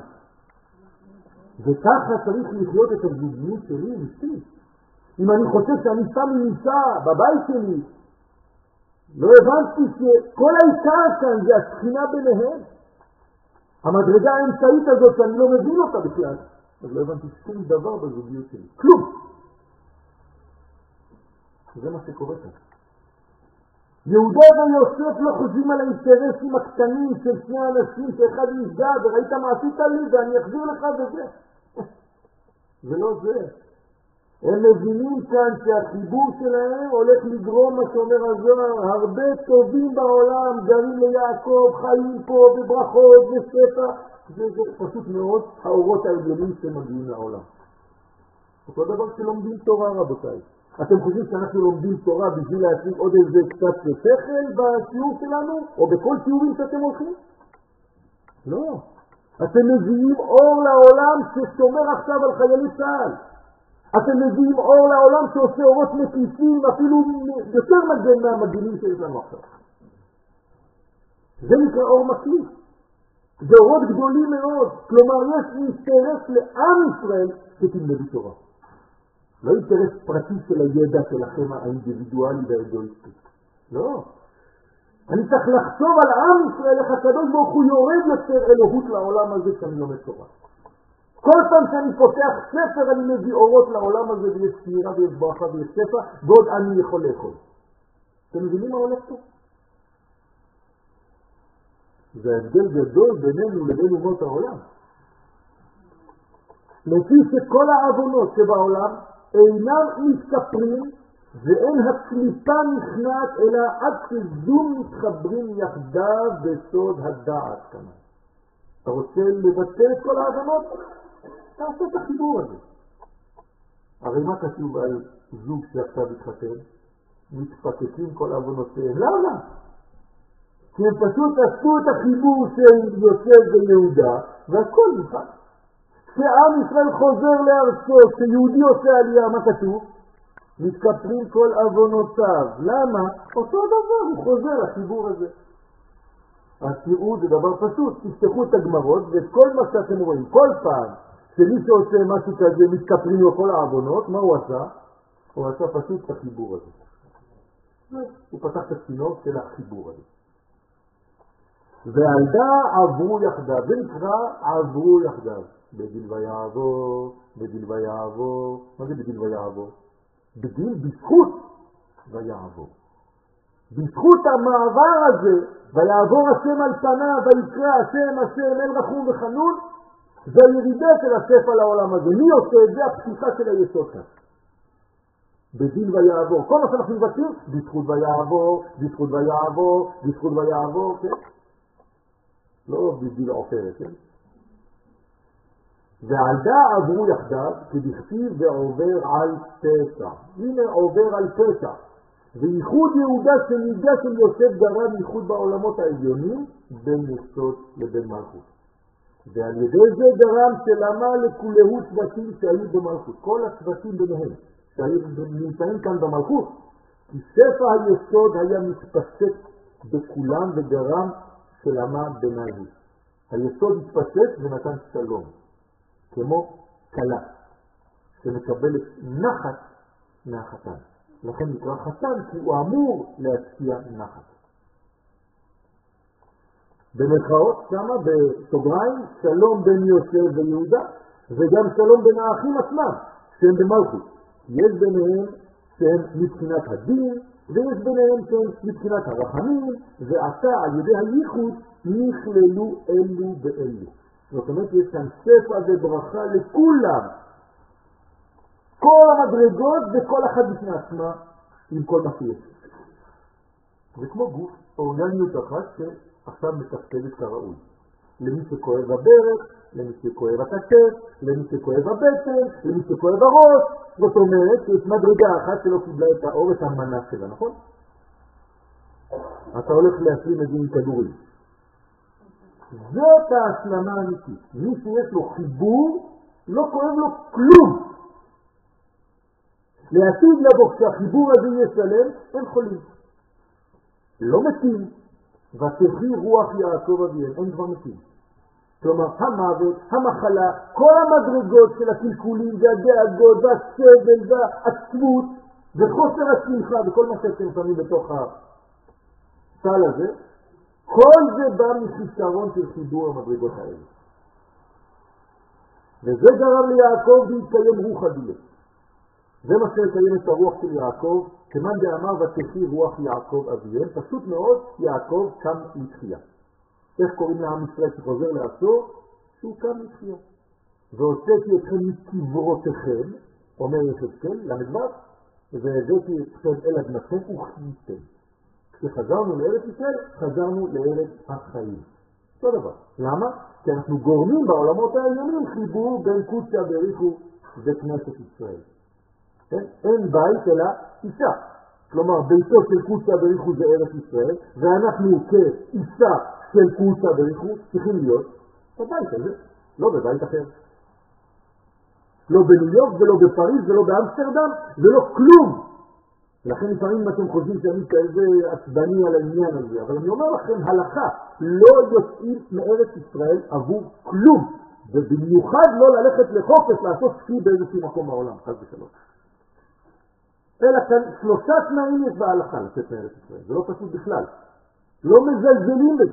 וככה צריך לחיות את הזוגיות שלי אמיתי. אם אני חושב שאני שם אישה בבית שלי, לא הבנתי שכל העיקר כאן זה השכינה ביניהם. המדרגה האמצעית הזאת שאני לא מבין אותה בכלל. אז לא הבנתי שום דבר בזוגיות שלי. כלום. זה מה שקורה כאן. יהודה ויוסף לא חושבים על האינטרסים הקטנים של שני אנשים שאחד נפגע וראית מה עשית לי ואני אחזיר לך בזה. זה לא זה. הם מבינים כאן שהחיבור שלהם הולך לגרום, מה שאומר הזוהר, הרבה טובים בעולם, גרים ליעקב, חיים פה בברכות ושפע. זה פשוט מאוד האורות העליונים שמגיעים לעולם. אותו דבר שלומדים תורה, רבותיי. אתם חושבים שאנחנו לומדים תורה בשביל להציג עוד איזה קצת שכל בשיעור שלנו, או בכל שיעורים שאתם הולכים? לא. אתם מביאים אור לעולם ששומר עכשיו על חיילי צה"ל. אתם מביאים אור לעולם שעושה אורות מקיפים, אפילו יותר מגן מהמגנים שיש לנו עכשיו. זה נקרא אור מקיף. זה אורות גדולים מאוד. כלומר, יש אינטרס לעם ישראל שתלמדו תורה. לא אינטרס פרטי של הידע שלכם האינדיבידואלי והאגואיסטי. לא. אני צריך לחשוב על עם ישראל, איך הקדוש ברוך הוא יורד יותר אלוהות לעולם הזה כשאני לומד תורה. כל פעם שאני פותח ספר אני מביא אורות לעולם הזה ויש ספירה ויש ברכה ויש שפע, ועוד אני יכול לאכול. אתם מבינים מה הולך פה? זה הבדל גדול בינינו לבין אומות העולם. לפי שכל העוונות שבעולם אינם מתכפרים ואין הקליפה נכנעת אלא עד שזום מתחברים יחדיו בסוד הדעת כמה. אתה רוצה לבטל את כל העוונות? תעשה את החיבור הזה. הרי מה כתוב על זוג שעכשיו התחתן? מתפקקים כל עוונותיהם. למה? כי הם פשוט עשו את החיבור של יוסף ויהודה והכל נפק. כשעם ישראל חוזר לארצו, כשיהודי עושה עלייה, מה כתוב? מתכפרים כל עוונותיו. למה? אותו דבר, הוא חוזר לחיבור הזה. התראו זה דבר פשוט, תפתחו את הגמרות ואת כל מה שאתם רואים, כל פעם שמי שעושה משהו כזה מתכפרים לו כל העוונות, מה הוא עשה? הוא עשה פשוט את החיבור הזה. הוא פתח את הצינור של החיבור הזה. ועלדה עברו יחדיו, זה נקרא עברו יחדיו. בגיל ויעבור, בגיל ויעבור. מה זה בגיל ויעבור? בגיל בזכות ויעבור. בזכות המעבר הזה, ויעבור השם על פניו, ויקרא השם אל רחום וחנון, זה הירידה של השפע לעולם הזה. מי עושה את זה? הפתיחה של היסוד כאן. בגיל ויעבור. כל מה שאנחנו מבצעים, בזכות ויעבור, בזכות ויעבור, בזכות ויעבור, כן? לא בגיל עופרת, כן? ועלדה עברו יחדיו, כדכתיב ועובר על פשע. הנה עובר על פשע. וייחוד יהודה שניגע של יוסף גרם ייחוד בעולמות העליונים בין יסוד לבין מלכות. ועל ידי זה גרם שלמה לכולהו צוותים שהיו במלכות. כל הצוותים ביניהם שהיו נמצאים כאן במלכות. כי ספר היסוד היה מתפשט בכולם וגרם שלמה ביניהם. היסוד התפשט ונתן שלום. כמו קלה שמקבלת נחת מהחתן. לכן נקרא חתן כי הוא אמור להשקיע נחת. במרכאות שמה בסוגריים שלום בין יוסף ויהודה וגם שלום בין האחים עצמם שהם במלכות. יש ביניהם שהם מבחינת הדין ויש ביניהם שהם מבחינת הרחמים ועתה על ידי הייחוד נכללו אלו באלו. זאת אומרת, יש כאן שפע וברכה לכולם. כל המדרגות וכל אחד בפני עצמה עם כל מה שיש. זה כמו גוף, אורגניות אחת שעכשיו מתפקדת כראוי. למי שכואב הברך, למי שכואב הכתף, למי שכואב הבטן, למי שכואב הראש. זאת אומרת, יש מדרגה אחת שלא קיבלה את האור, את המנה שלה, נכון? אתה הולך להשלים את זה עם כדורים. זאת ההשלמה האמיתית. מי שיש לו חיבור, לא כואב לו כלום. לעתיד לבוא כשהחיבור הזה יהיה שלם, אין חולים. לא מתים. ותחי רוח יעקב אביהם, אין כבר מתים. כלומר, המוות, המחלה, כל המדרגות של הקלקולים והדאגות והסבל והעצמות וחוסר השמחה וכל מה שאתם שמים בתוך הסל הזה, כל זה בא מחיסרון של חיבור המדרגות האלה. וזה גרם ליעקב להתקיים רוח הדילה. זה מה שמקיים את הרוח של יעקב, כמאן דאמר ותחי רוח יעקב אביהם, פשוט מאוד יעקב קם לתחייה. איך קוראים לעם ישראל שחוזר לארצו? שהוא קם לתחייה. והוצאתי אתכם מקברותיכם, אומר יחזקאל, למדבר, והבאתי אתכם אל אדמתכם וחייתם. כשחזרנו לארץ ישראל, חזרנו לארץ החיים. אותו דבר. למה? כי אנחנו גורמים בעולמות העליונים חיבור בין קודשא בריחו וכנסת ישראל. אין בית אלא אישה. כלומר, ביתו של קודשא בריחו זה ארץ ישראל, ואנחנו כאישה של קודשא בריחו צריכים להיות בבית הזה, לא בבית אחר. לא בניו יורק ולא בפריז ולא באמסטרדם ולא כלום. ולכן לפעמים אתם חושבים שאני כאיזה עצבני על העניין הזה, אבל אני אומר לכם הלכה, לא יוצאים מארץ ישראל עבור כלום, ובמיוחד לא ללכת לחופש לעשות סקי באיזשהו מקום בעולם, חס ושלום. אלא כאן 3 תנאים יש בהלכה לצאת מארץ ישראל, זה לא פשוט בכלל, לא מזלזלים בזה.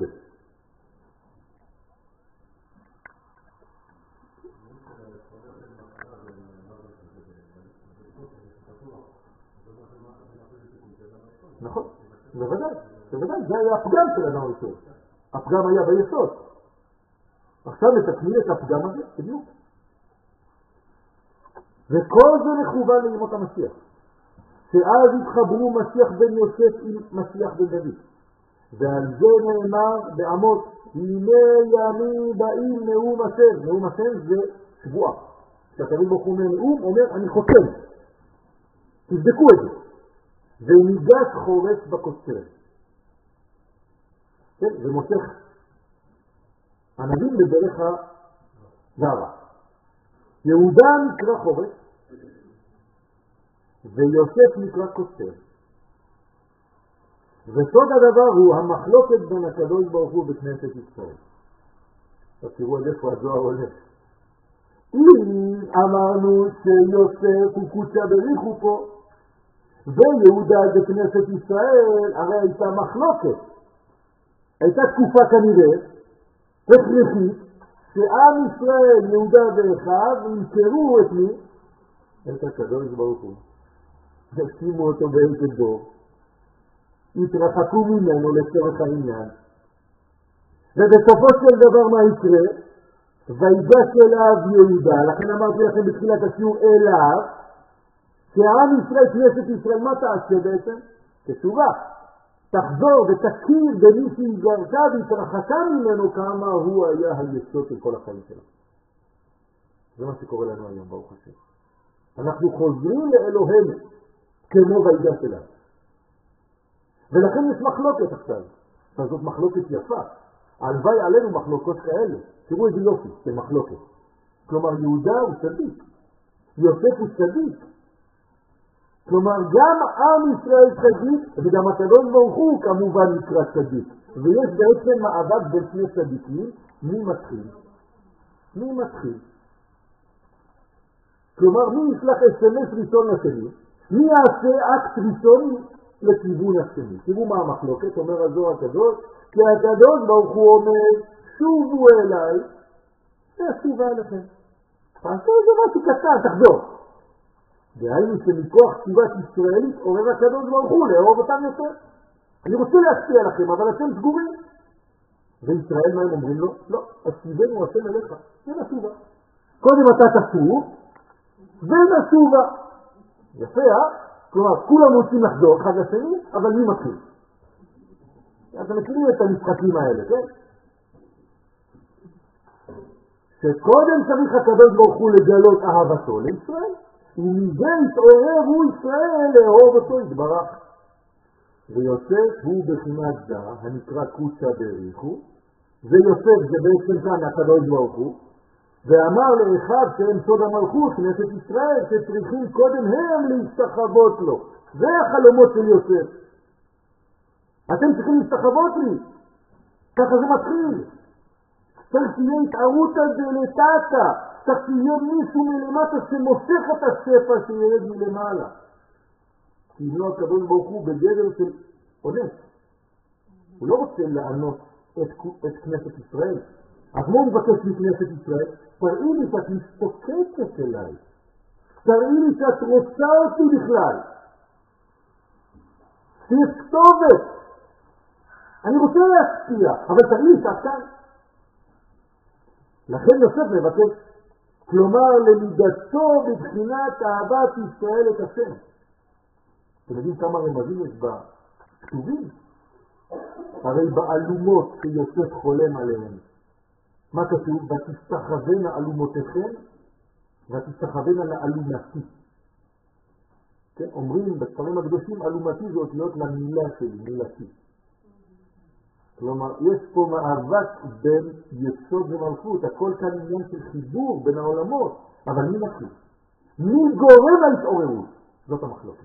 נכון, בוודאי, זה היה הפגם של אדם הראשון. הפגם היה ביסוד. עכשיו מתקנים את הפגם הזה, בדיוק. וכל זה מכוון לימות המשיח. שאז התחברו משיח בן יוסף עם משיח בן דוד. ועל זה נאמר בעמוס, הנה ימים באים נאום השם. נאום השם זה שבועה. כשהקדוש ברוך הוא אומר נאום, אומר אני חותם. תבדקו את זה. וניגש חורץ בקוצר. כן, זה מושך ענבים בדרך הזרה. יהודה נקרא חורץ, ויוסף נקרא קוצר. וסוד הדבר הוא המחלוקת בין הקדוש ברוך הוא בכנסת ישראל. אז תראו עד איפה הזוהר הולך. אם אמרנו שיוסף הוא קודשא בריחו פה, ויהודה בכנסת ישראל, הרי הייתה מחלוקת. הייתה תקופה כנראה, הכרחית, שעם ישראל, יהודה ואחיו, ימכרו את מי? את הקדוש ברוך הוא. ישימו אותו באיזה דור. יתרחקו ממנו לצורך העניין. ובסופו של דבר מה יקרה? ויגש אליו יהודה, לכן אמרתי לכם בתחילת השיעור אליו, שהעם ישראל, כנסת ישראל, מה תעשה בעצם? תשובה. תחזור ותכיר במי שהתגרתה והתרחקה ממנו כמה הוא היה היסוד של כל החיים שלנו. זה מה שקורה לנו היום, ברוך השם. אנחנו חוזרים לאלוהינו, כמו ויגש אליו. ולכן יש מחלוקת עכשיו. זאת מחלוקת יפה. הלוואי עלינו מחלוקות כאלה. תראו איזה יופי של מחלוקת. כלומר, יהודה הוא צדיק. יוסף הוא צדיק. כלומר, גם עם ישראל צדיק, וגם הקדוש ברוך הוא כמובן נקרא צדיק. ויש בעצם מאבק בין שני צדיקים, מי מתחיל? מי מתחיל? כלומר, מי ישלח SMS ראשון לשני? מי יעשה אקט ראשון לכיוון השני? תראו מה המחלוקת, אומר הזוהר הקדוש, כי הקדוש ברוך הוא אומר, שובו אליי, ואשובה אליכם. תעשו איזה משהו קטן, תחזור. דהיינו שמכוח כתיבת ישראלית עורר הקדוש ברוך הוא לאהוב אותם יותר. אני רוצה להשפיע לכם, אבל אתם סגורים. וישראל מה הם אומרים לו? לא, השיבנו השם אליך, זה נשובה. קודם אתה תשוב, ונשובה. יפה, כלומר, כולם רוצים לחזור אחד לשני, אבל מי מתחיל? אתם מכירים את המשחקים האלה, כן? שקודם צריך הקדוש ברוך הוא לגלות אהבתו לישראל, ומזה יתעורר הוא ישראל לאהוב אותו יתברך. ויוסף הוא בחינת זה, הנקרא קודשא בריחו, ויוסף זה בעצם כאן הקדוש ברוך הוא, ואמר לאחיו שהם סוד המלכות, כנסת ישראל, שצריכים קודם הם להשתחוות לו. זה החלומות של יוסף. אתם צריכים להשתחוות לי. ככה זה מתחיל. צריך תהיה התערות הזה לטאטה. צריך תהיה מישהו מלמטה שמושך את השפע שירד מלמעלה. כי אם לא הקדוש ברוך הוא בגדר של אונס. הוא לא רוצה לענות את כנסת ישראל. אז מה הוא מבקש מכנסת ישראל? תראי לי שאת מסתוקקת אליי. תראי לי שאת רוצה אותי בכלל. תהיה כתובת. אני רוצה להשפיע, אבל תראי לי שאת כאן. לכן יוסף מבקש, כלומר למידתו בבחינת אהבת ישראל את השם. אתם יודעים כמה רמזים יש בכתובים? הרי באלומות שיוסף חולם עליהן. מה כתוב? ותסתחבנה אלומותיכם ותסתחבנה לאלומתי. כן? אומרים בספרים הקדושים אלומתי זה אותיות למילה שלי, מילתי. כלומר, יש פה מאבק בין יסוד ומלכות, הכל כאן עניין של חיבור בין העולמות, אבל מי מתחיל? מי גורם להתעוררות? זאת המחלוקת.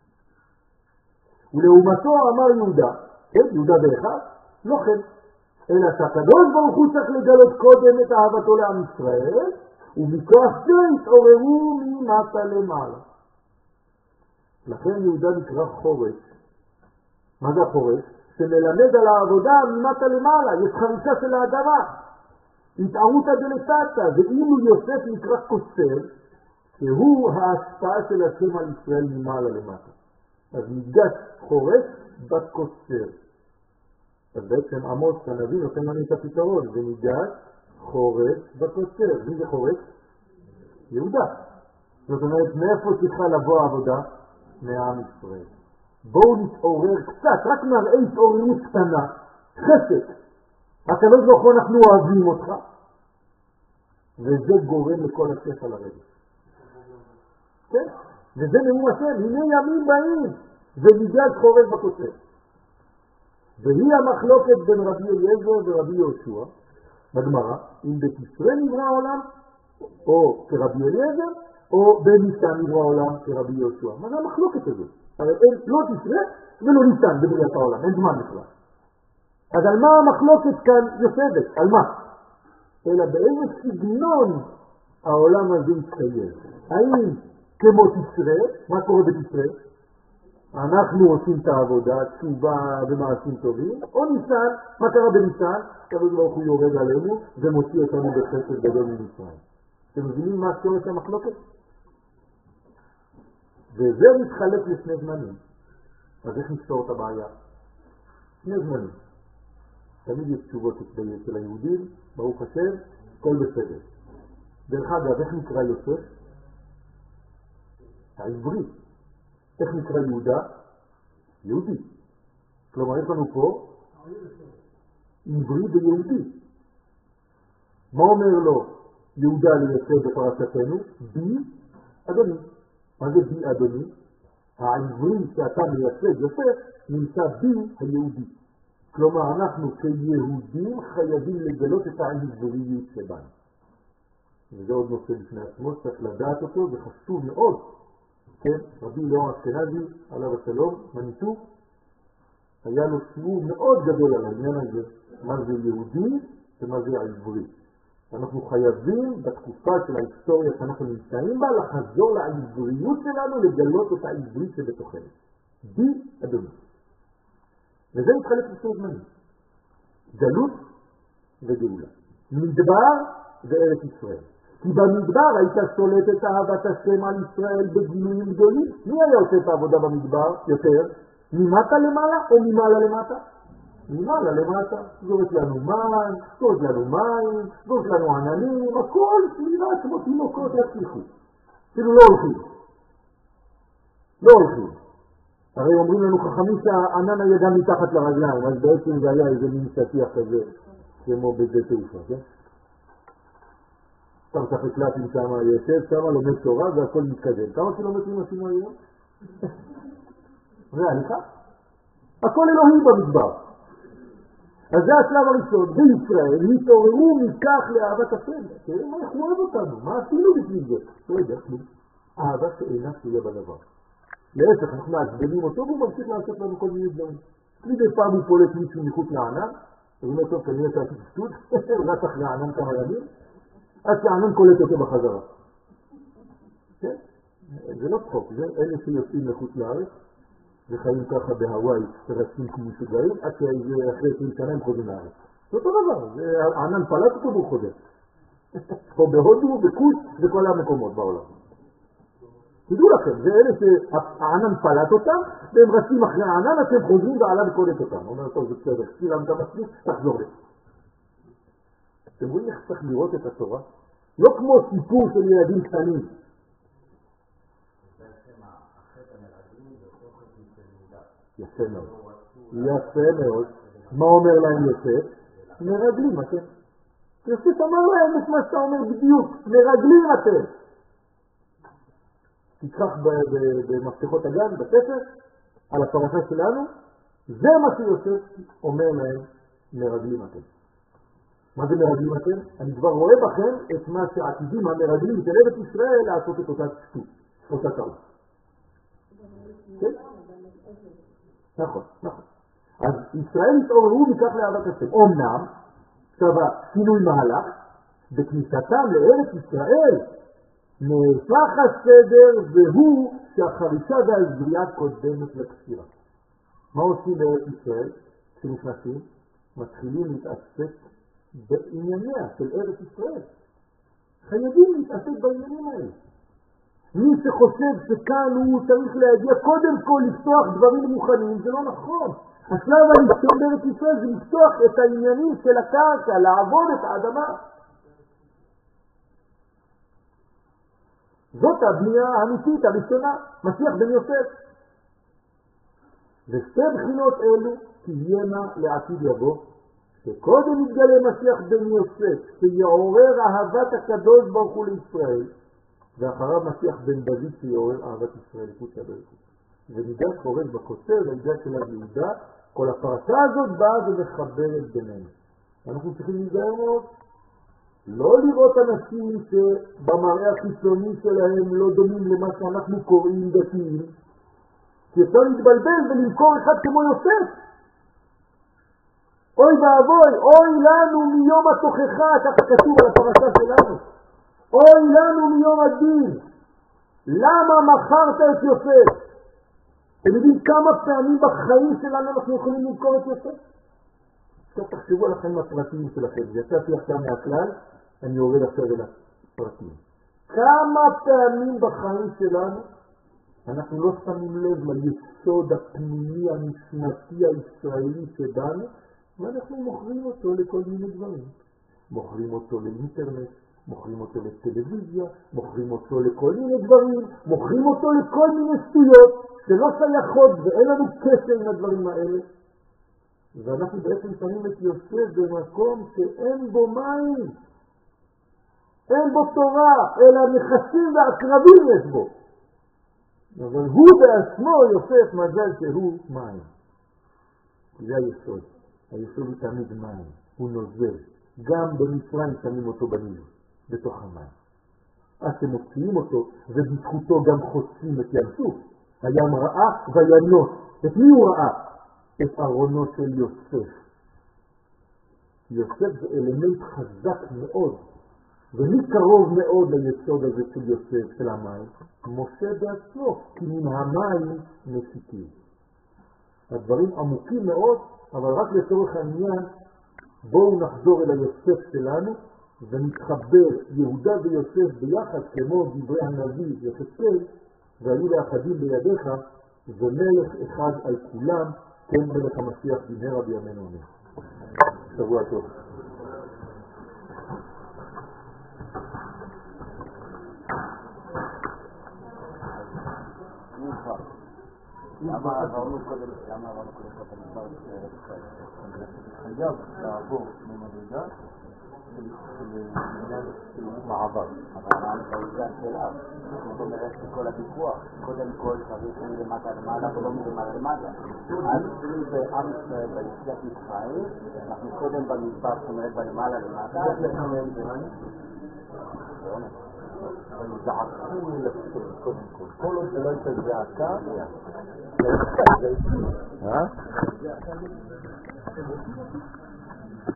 ולעומתו אמר יהודה, כן, יהודה באחד, לא כן, אלא שהקדוש ברוך הוא צריך לגלות קודם את אהבתו לעם ישראל, ומכוח זה התעוררו ממטה למעלה. לכן יהודה נקרא חורש. מה זה החורש? שמלמד על העבודה ממטה למעלה, יש חרישה של האדמה, התערותא דלתתא, ואילו יוסף נקרא קוסר, שהוא ההשפעה של השם על ישראל ממעלה למטה. אז ניגש חורש בקוסר. אז בעצם עמוס הנביא נותן לנו את הפתרון, וניגש חורש בקוסר. מי זה חורש? יהודה. זאת אומרת, מאיפה צריכה לבוא העבודה? מהעם ישראל. בואו נתעורר קצת, רק נראה התעוררות קטנה, חסק. הקדוש ברוך הוא אנחנו אוהבים אותך, וזה גורם לכל השפע לרדת. כן? וזה נאום השם, הנה ימים באים, וניגש חורש בקוסר. והיא המחלוקת בין רבי אליעזר ורבי יהושע, בגמרא, אם בתשרי נברא העולם, או כרבי אליעזר, או בניסן נברא העולם כרבי יהושע. מה זה המחלוקת הזאת? הרי אין לא תשרי ולא ניסן בבריאת העולם, אין זמן בכלל. אז על מה המחלוקת כאן יושבת? על מה? אלא באיזה סגנון העולם הזה יתקיים. האם כמו תשרי, מה קורה בתשרי? אנחנו עושים את העבודה, תשובה ומעשים טובים, או ניסן, מה קרה בניסן? הקדוש ברוך הוא יורד עלינו ומוציא אותנו בחסד גדול ממצרים. אתם מבינים מה שורש המחלוקת? וזה מתחלק לשני זמנים. אז איך נפתור את הבעיה? שני זמנים. תמיד יש תשובות אצל היהודים, ברוך השם, כל בסדר. דרך אגב, איך נקרא יוסף? העברי. איך נקרא יהודה? יהודי. כלומר, יש לנו פה עברי ויהודי. מה אומר לו יהודה ליוסף בפרשתנו? בי אדוני. מה זה בי אדוני? העברי שאתה מייצג יוסף נמצא בי היהודי. כלומר, אנחנו כיהודים חייבים לגלות את העבריות שבנו. וזה עוד נושא בפני עצמו, צריך לדעת אותו, זה חשוב מאוד. כן, רבי ליאור אשכנזי, עליו השלום, מניטו, היה לו שיעור מאוד גדול על העניין הזה, מה זה יהודי ומה זה העברי. אנחנו חייבים בתקופה של ההיסטוריה שאנחנו נמצאים בה, לחזור לעבריות שלנו, לגלות את העברית שבתוכנו. בי אדוני. וזה מתחלק לשני זמנים. גלות וגאולה. מדבר וארץ ישראל. כי במדבר הייתה שולטת אהבת השם על ישראל בגילויים גדולים. מי היה עושה את העבודה במדבר יותר? ממטה למעלה או ממעלה למטה? ממעלה למטה. זורק לנו מים, זורק לנו מים, זורק לנו עננים, הכל נראה כמו תינוקות יצליחו. כאילו לא הולכים. לא הולכים. הרי אומרים לנו חכמים שהענן היה גם מתחת לרגליים, אז בעצם זה היה איזה מין שטיח כזה, כמו בזה תעופה, כן? אתה צריך לקלטים שם, יושב שם, לומד תורה, והכל מתקדם. כמה קילומטרים עשינו היום? זה הליכה? הכל אלוהים במדבר. אז זה השלב הראשון. בישראל התעוררו מכך לאהבת השם. תראה מה איך אוהב אותנו, מה עשינו בשביל זה? לא יודע, כלום. אהבה שאינה תלויה בדבר. להפך, אנחנו מעצבנים אותו והוא ממשיך לעשות לנו כל מיני דברים. מדי פעם הוא פולט מישהו מחוץ לענן, אז הוא אומר טוב, כנראה שעשית שטות, רץ אחרי הענן כמה ימים, עד שהענן קולט אותו בחזרה. כן? זה לא צחוק, זה אלה שיוצאים לחוץ לארץ, וחיים ככה בהוואי, שרצים כמו משוגעים, עד שאחרי 20 שנה הם חוזרים לארץ. זה אותו דבר, הענן פלט אותו והוא חוזר. פה בהודו, בקוש, בכל המקומות בעולם. תדעו לכם, זה אלה שהענן פלט אותם, והם רצים אחרי הענן, אתם חוזרים ועליו קולט אותם. הוא אומר, טוב, זה בסדר, סילם אתה מספיק, תחזור לי. אתם רואים איך צריך לראות את התורה? לא כמו סיפור של ילדים קטנים. יפה מאוד. יפה מאוד. מה אומר להם יוסף? מרגלים אתם. יוסף אמר להם את מה שאתה אומר בדיוק, מרגלים אתם. תקרח במפתחות הגן, בספר, על הפרשה שלנו, זה מה שיוסף אומר להם, מרגלים אתם. מה זה מרגלים אתם? אני כבר רואה בכם את מה שעתידים המרגלים של ארץ ישראל לעשות את אותה שטות, אותה טעות. כן? נכון, נכון. אז ישראל התעוררו מכך לאהבת השם. אמנם, עכשיו השינוי מהלך, בכניסתם לארץ ישראל, נהפך הסדר והוא שהחרישה והזריעה קודמת לכפירה. מה עושים לארץ ישראל? כשנכנסים, מתחילים להתעסק בענייניה של ארץ ישראל. חייבים להתעסק בעניינים האלה. מי שחושב שכאן הוא צריך להגיע קודם כל לפתוח דברים מוכנים, זה לא נכון. השלב הראשון בארץ ישראל זה לפתוח את העניינים של הקרקע, לעבוד את האדמה. זאת הבנייה האמיתית הראשונה, משיח בן יוסף. ושתי בחינות אלו תהיינה לעתיד יבוא, שקודם יתגלה משיח בן יוסף, שיעורר אהבת הקדוש ברוך הוא לישראל, ואחריו משיח בן דוד שיעורר אהבת ישראל לקודש הברכות. וניגש קורא בכותר, וניגש של היהודה, כל הפרשה הזאת באה ומחברת בינינו. אנחנו צריכים להיזהר מאוד. לא לראות אנשים שבמראה החיצוני שלהם לא דומים למה שאנחנו קוראים דתיים, כי אפשר להתבלבל ולמכור אחד כמו יוסף. אוי ואבוי, אוי לנו מיום התוכחה, ככה כתוב על הפרשה שלנו. אוי לנו מיום הדין. למה מכרת את יוסף? אתם יודעים כמה פעמים בחיים שלנו אנחנו יכולים למכור את יוסף? עכשיו תחשבו עליכם הפרטים שלכם. יצאתי עכשיו מהכלל, אני יורד עכשיו אל הפרטים. כמה פעמים בחיים שלנו אנחנו לא שמים לב ליסוד הפנימי המשנתי הישראלי שבנו, ואנחנו מוכרים אותו לכל מיני דברים. מוכרים אותו לאינטרנט, מוכרים אותו לטלוויזיה, מוכרים אותו לכל מיני דברים, מוכרים אותו לכל מיני שטויות שלא שייכות ואין לנו קשר עם הדברים האלה. ואנחנו בעצם שמים את יוסף במקום שאין בו מים, אין בו תורה, אלא נכסים ועקרבים יש בו. אבל הוא בעצמו יוסף מזל שהוא מים. זה היסוד. היסוד הוא תמיד מים, הוא נוזל. גם במצרים שמים אותו בניל, בתוך המים. אז שמוציאים אותו, ובזכותו גם חוצים את ים סוף. הים ראה וינוס. את מי הוא ראה? את ארונו של יוסף. יוסף זה אלמנט חזק מאוד, ומי קרוב מאוד ליסוד הזה של יוסף, של המים? משה בעצמו, כי מן המים מסיקים. הדברים עמוקים מאוד, אבל רק לצורך העניין, בואו נחזור אל היוסף שלנו, ונתחבר יהודה ויוסף ביחד, כמו דברי הנביא יחזקאל, והיו לאחדים בידיך, ומלך אחד על כולם, כן מלך המשיח במהרה בימינו אמן. שבוע טוב. למה עברנו קודם את המדבר של ארץ ישראל? חייב לעבור ממדרגה של מעבר. אבל המדרגה של אב, זאת אומרת שכל הוויכוח, קודם כל צריך מלמטה למעלה ולא מלמעלה למטה. אז בעם ישראל, ביציאת מצרים, אנחנו קודם במדבר, זאת אומרת בלמעלה למטה. אבל זעקו לשם קודם כל. כל עוד זה לא הייתה זעקה, זה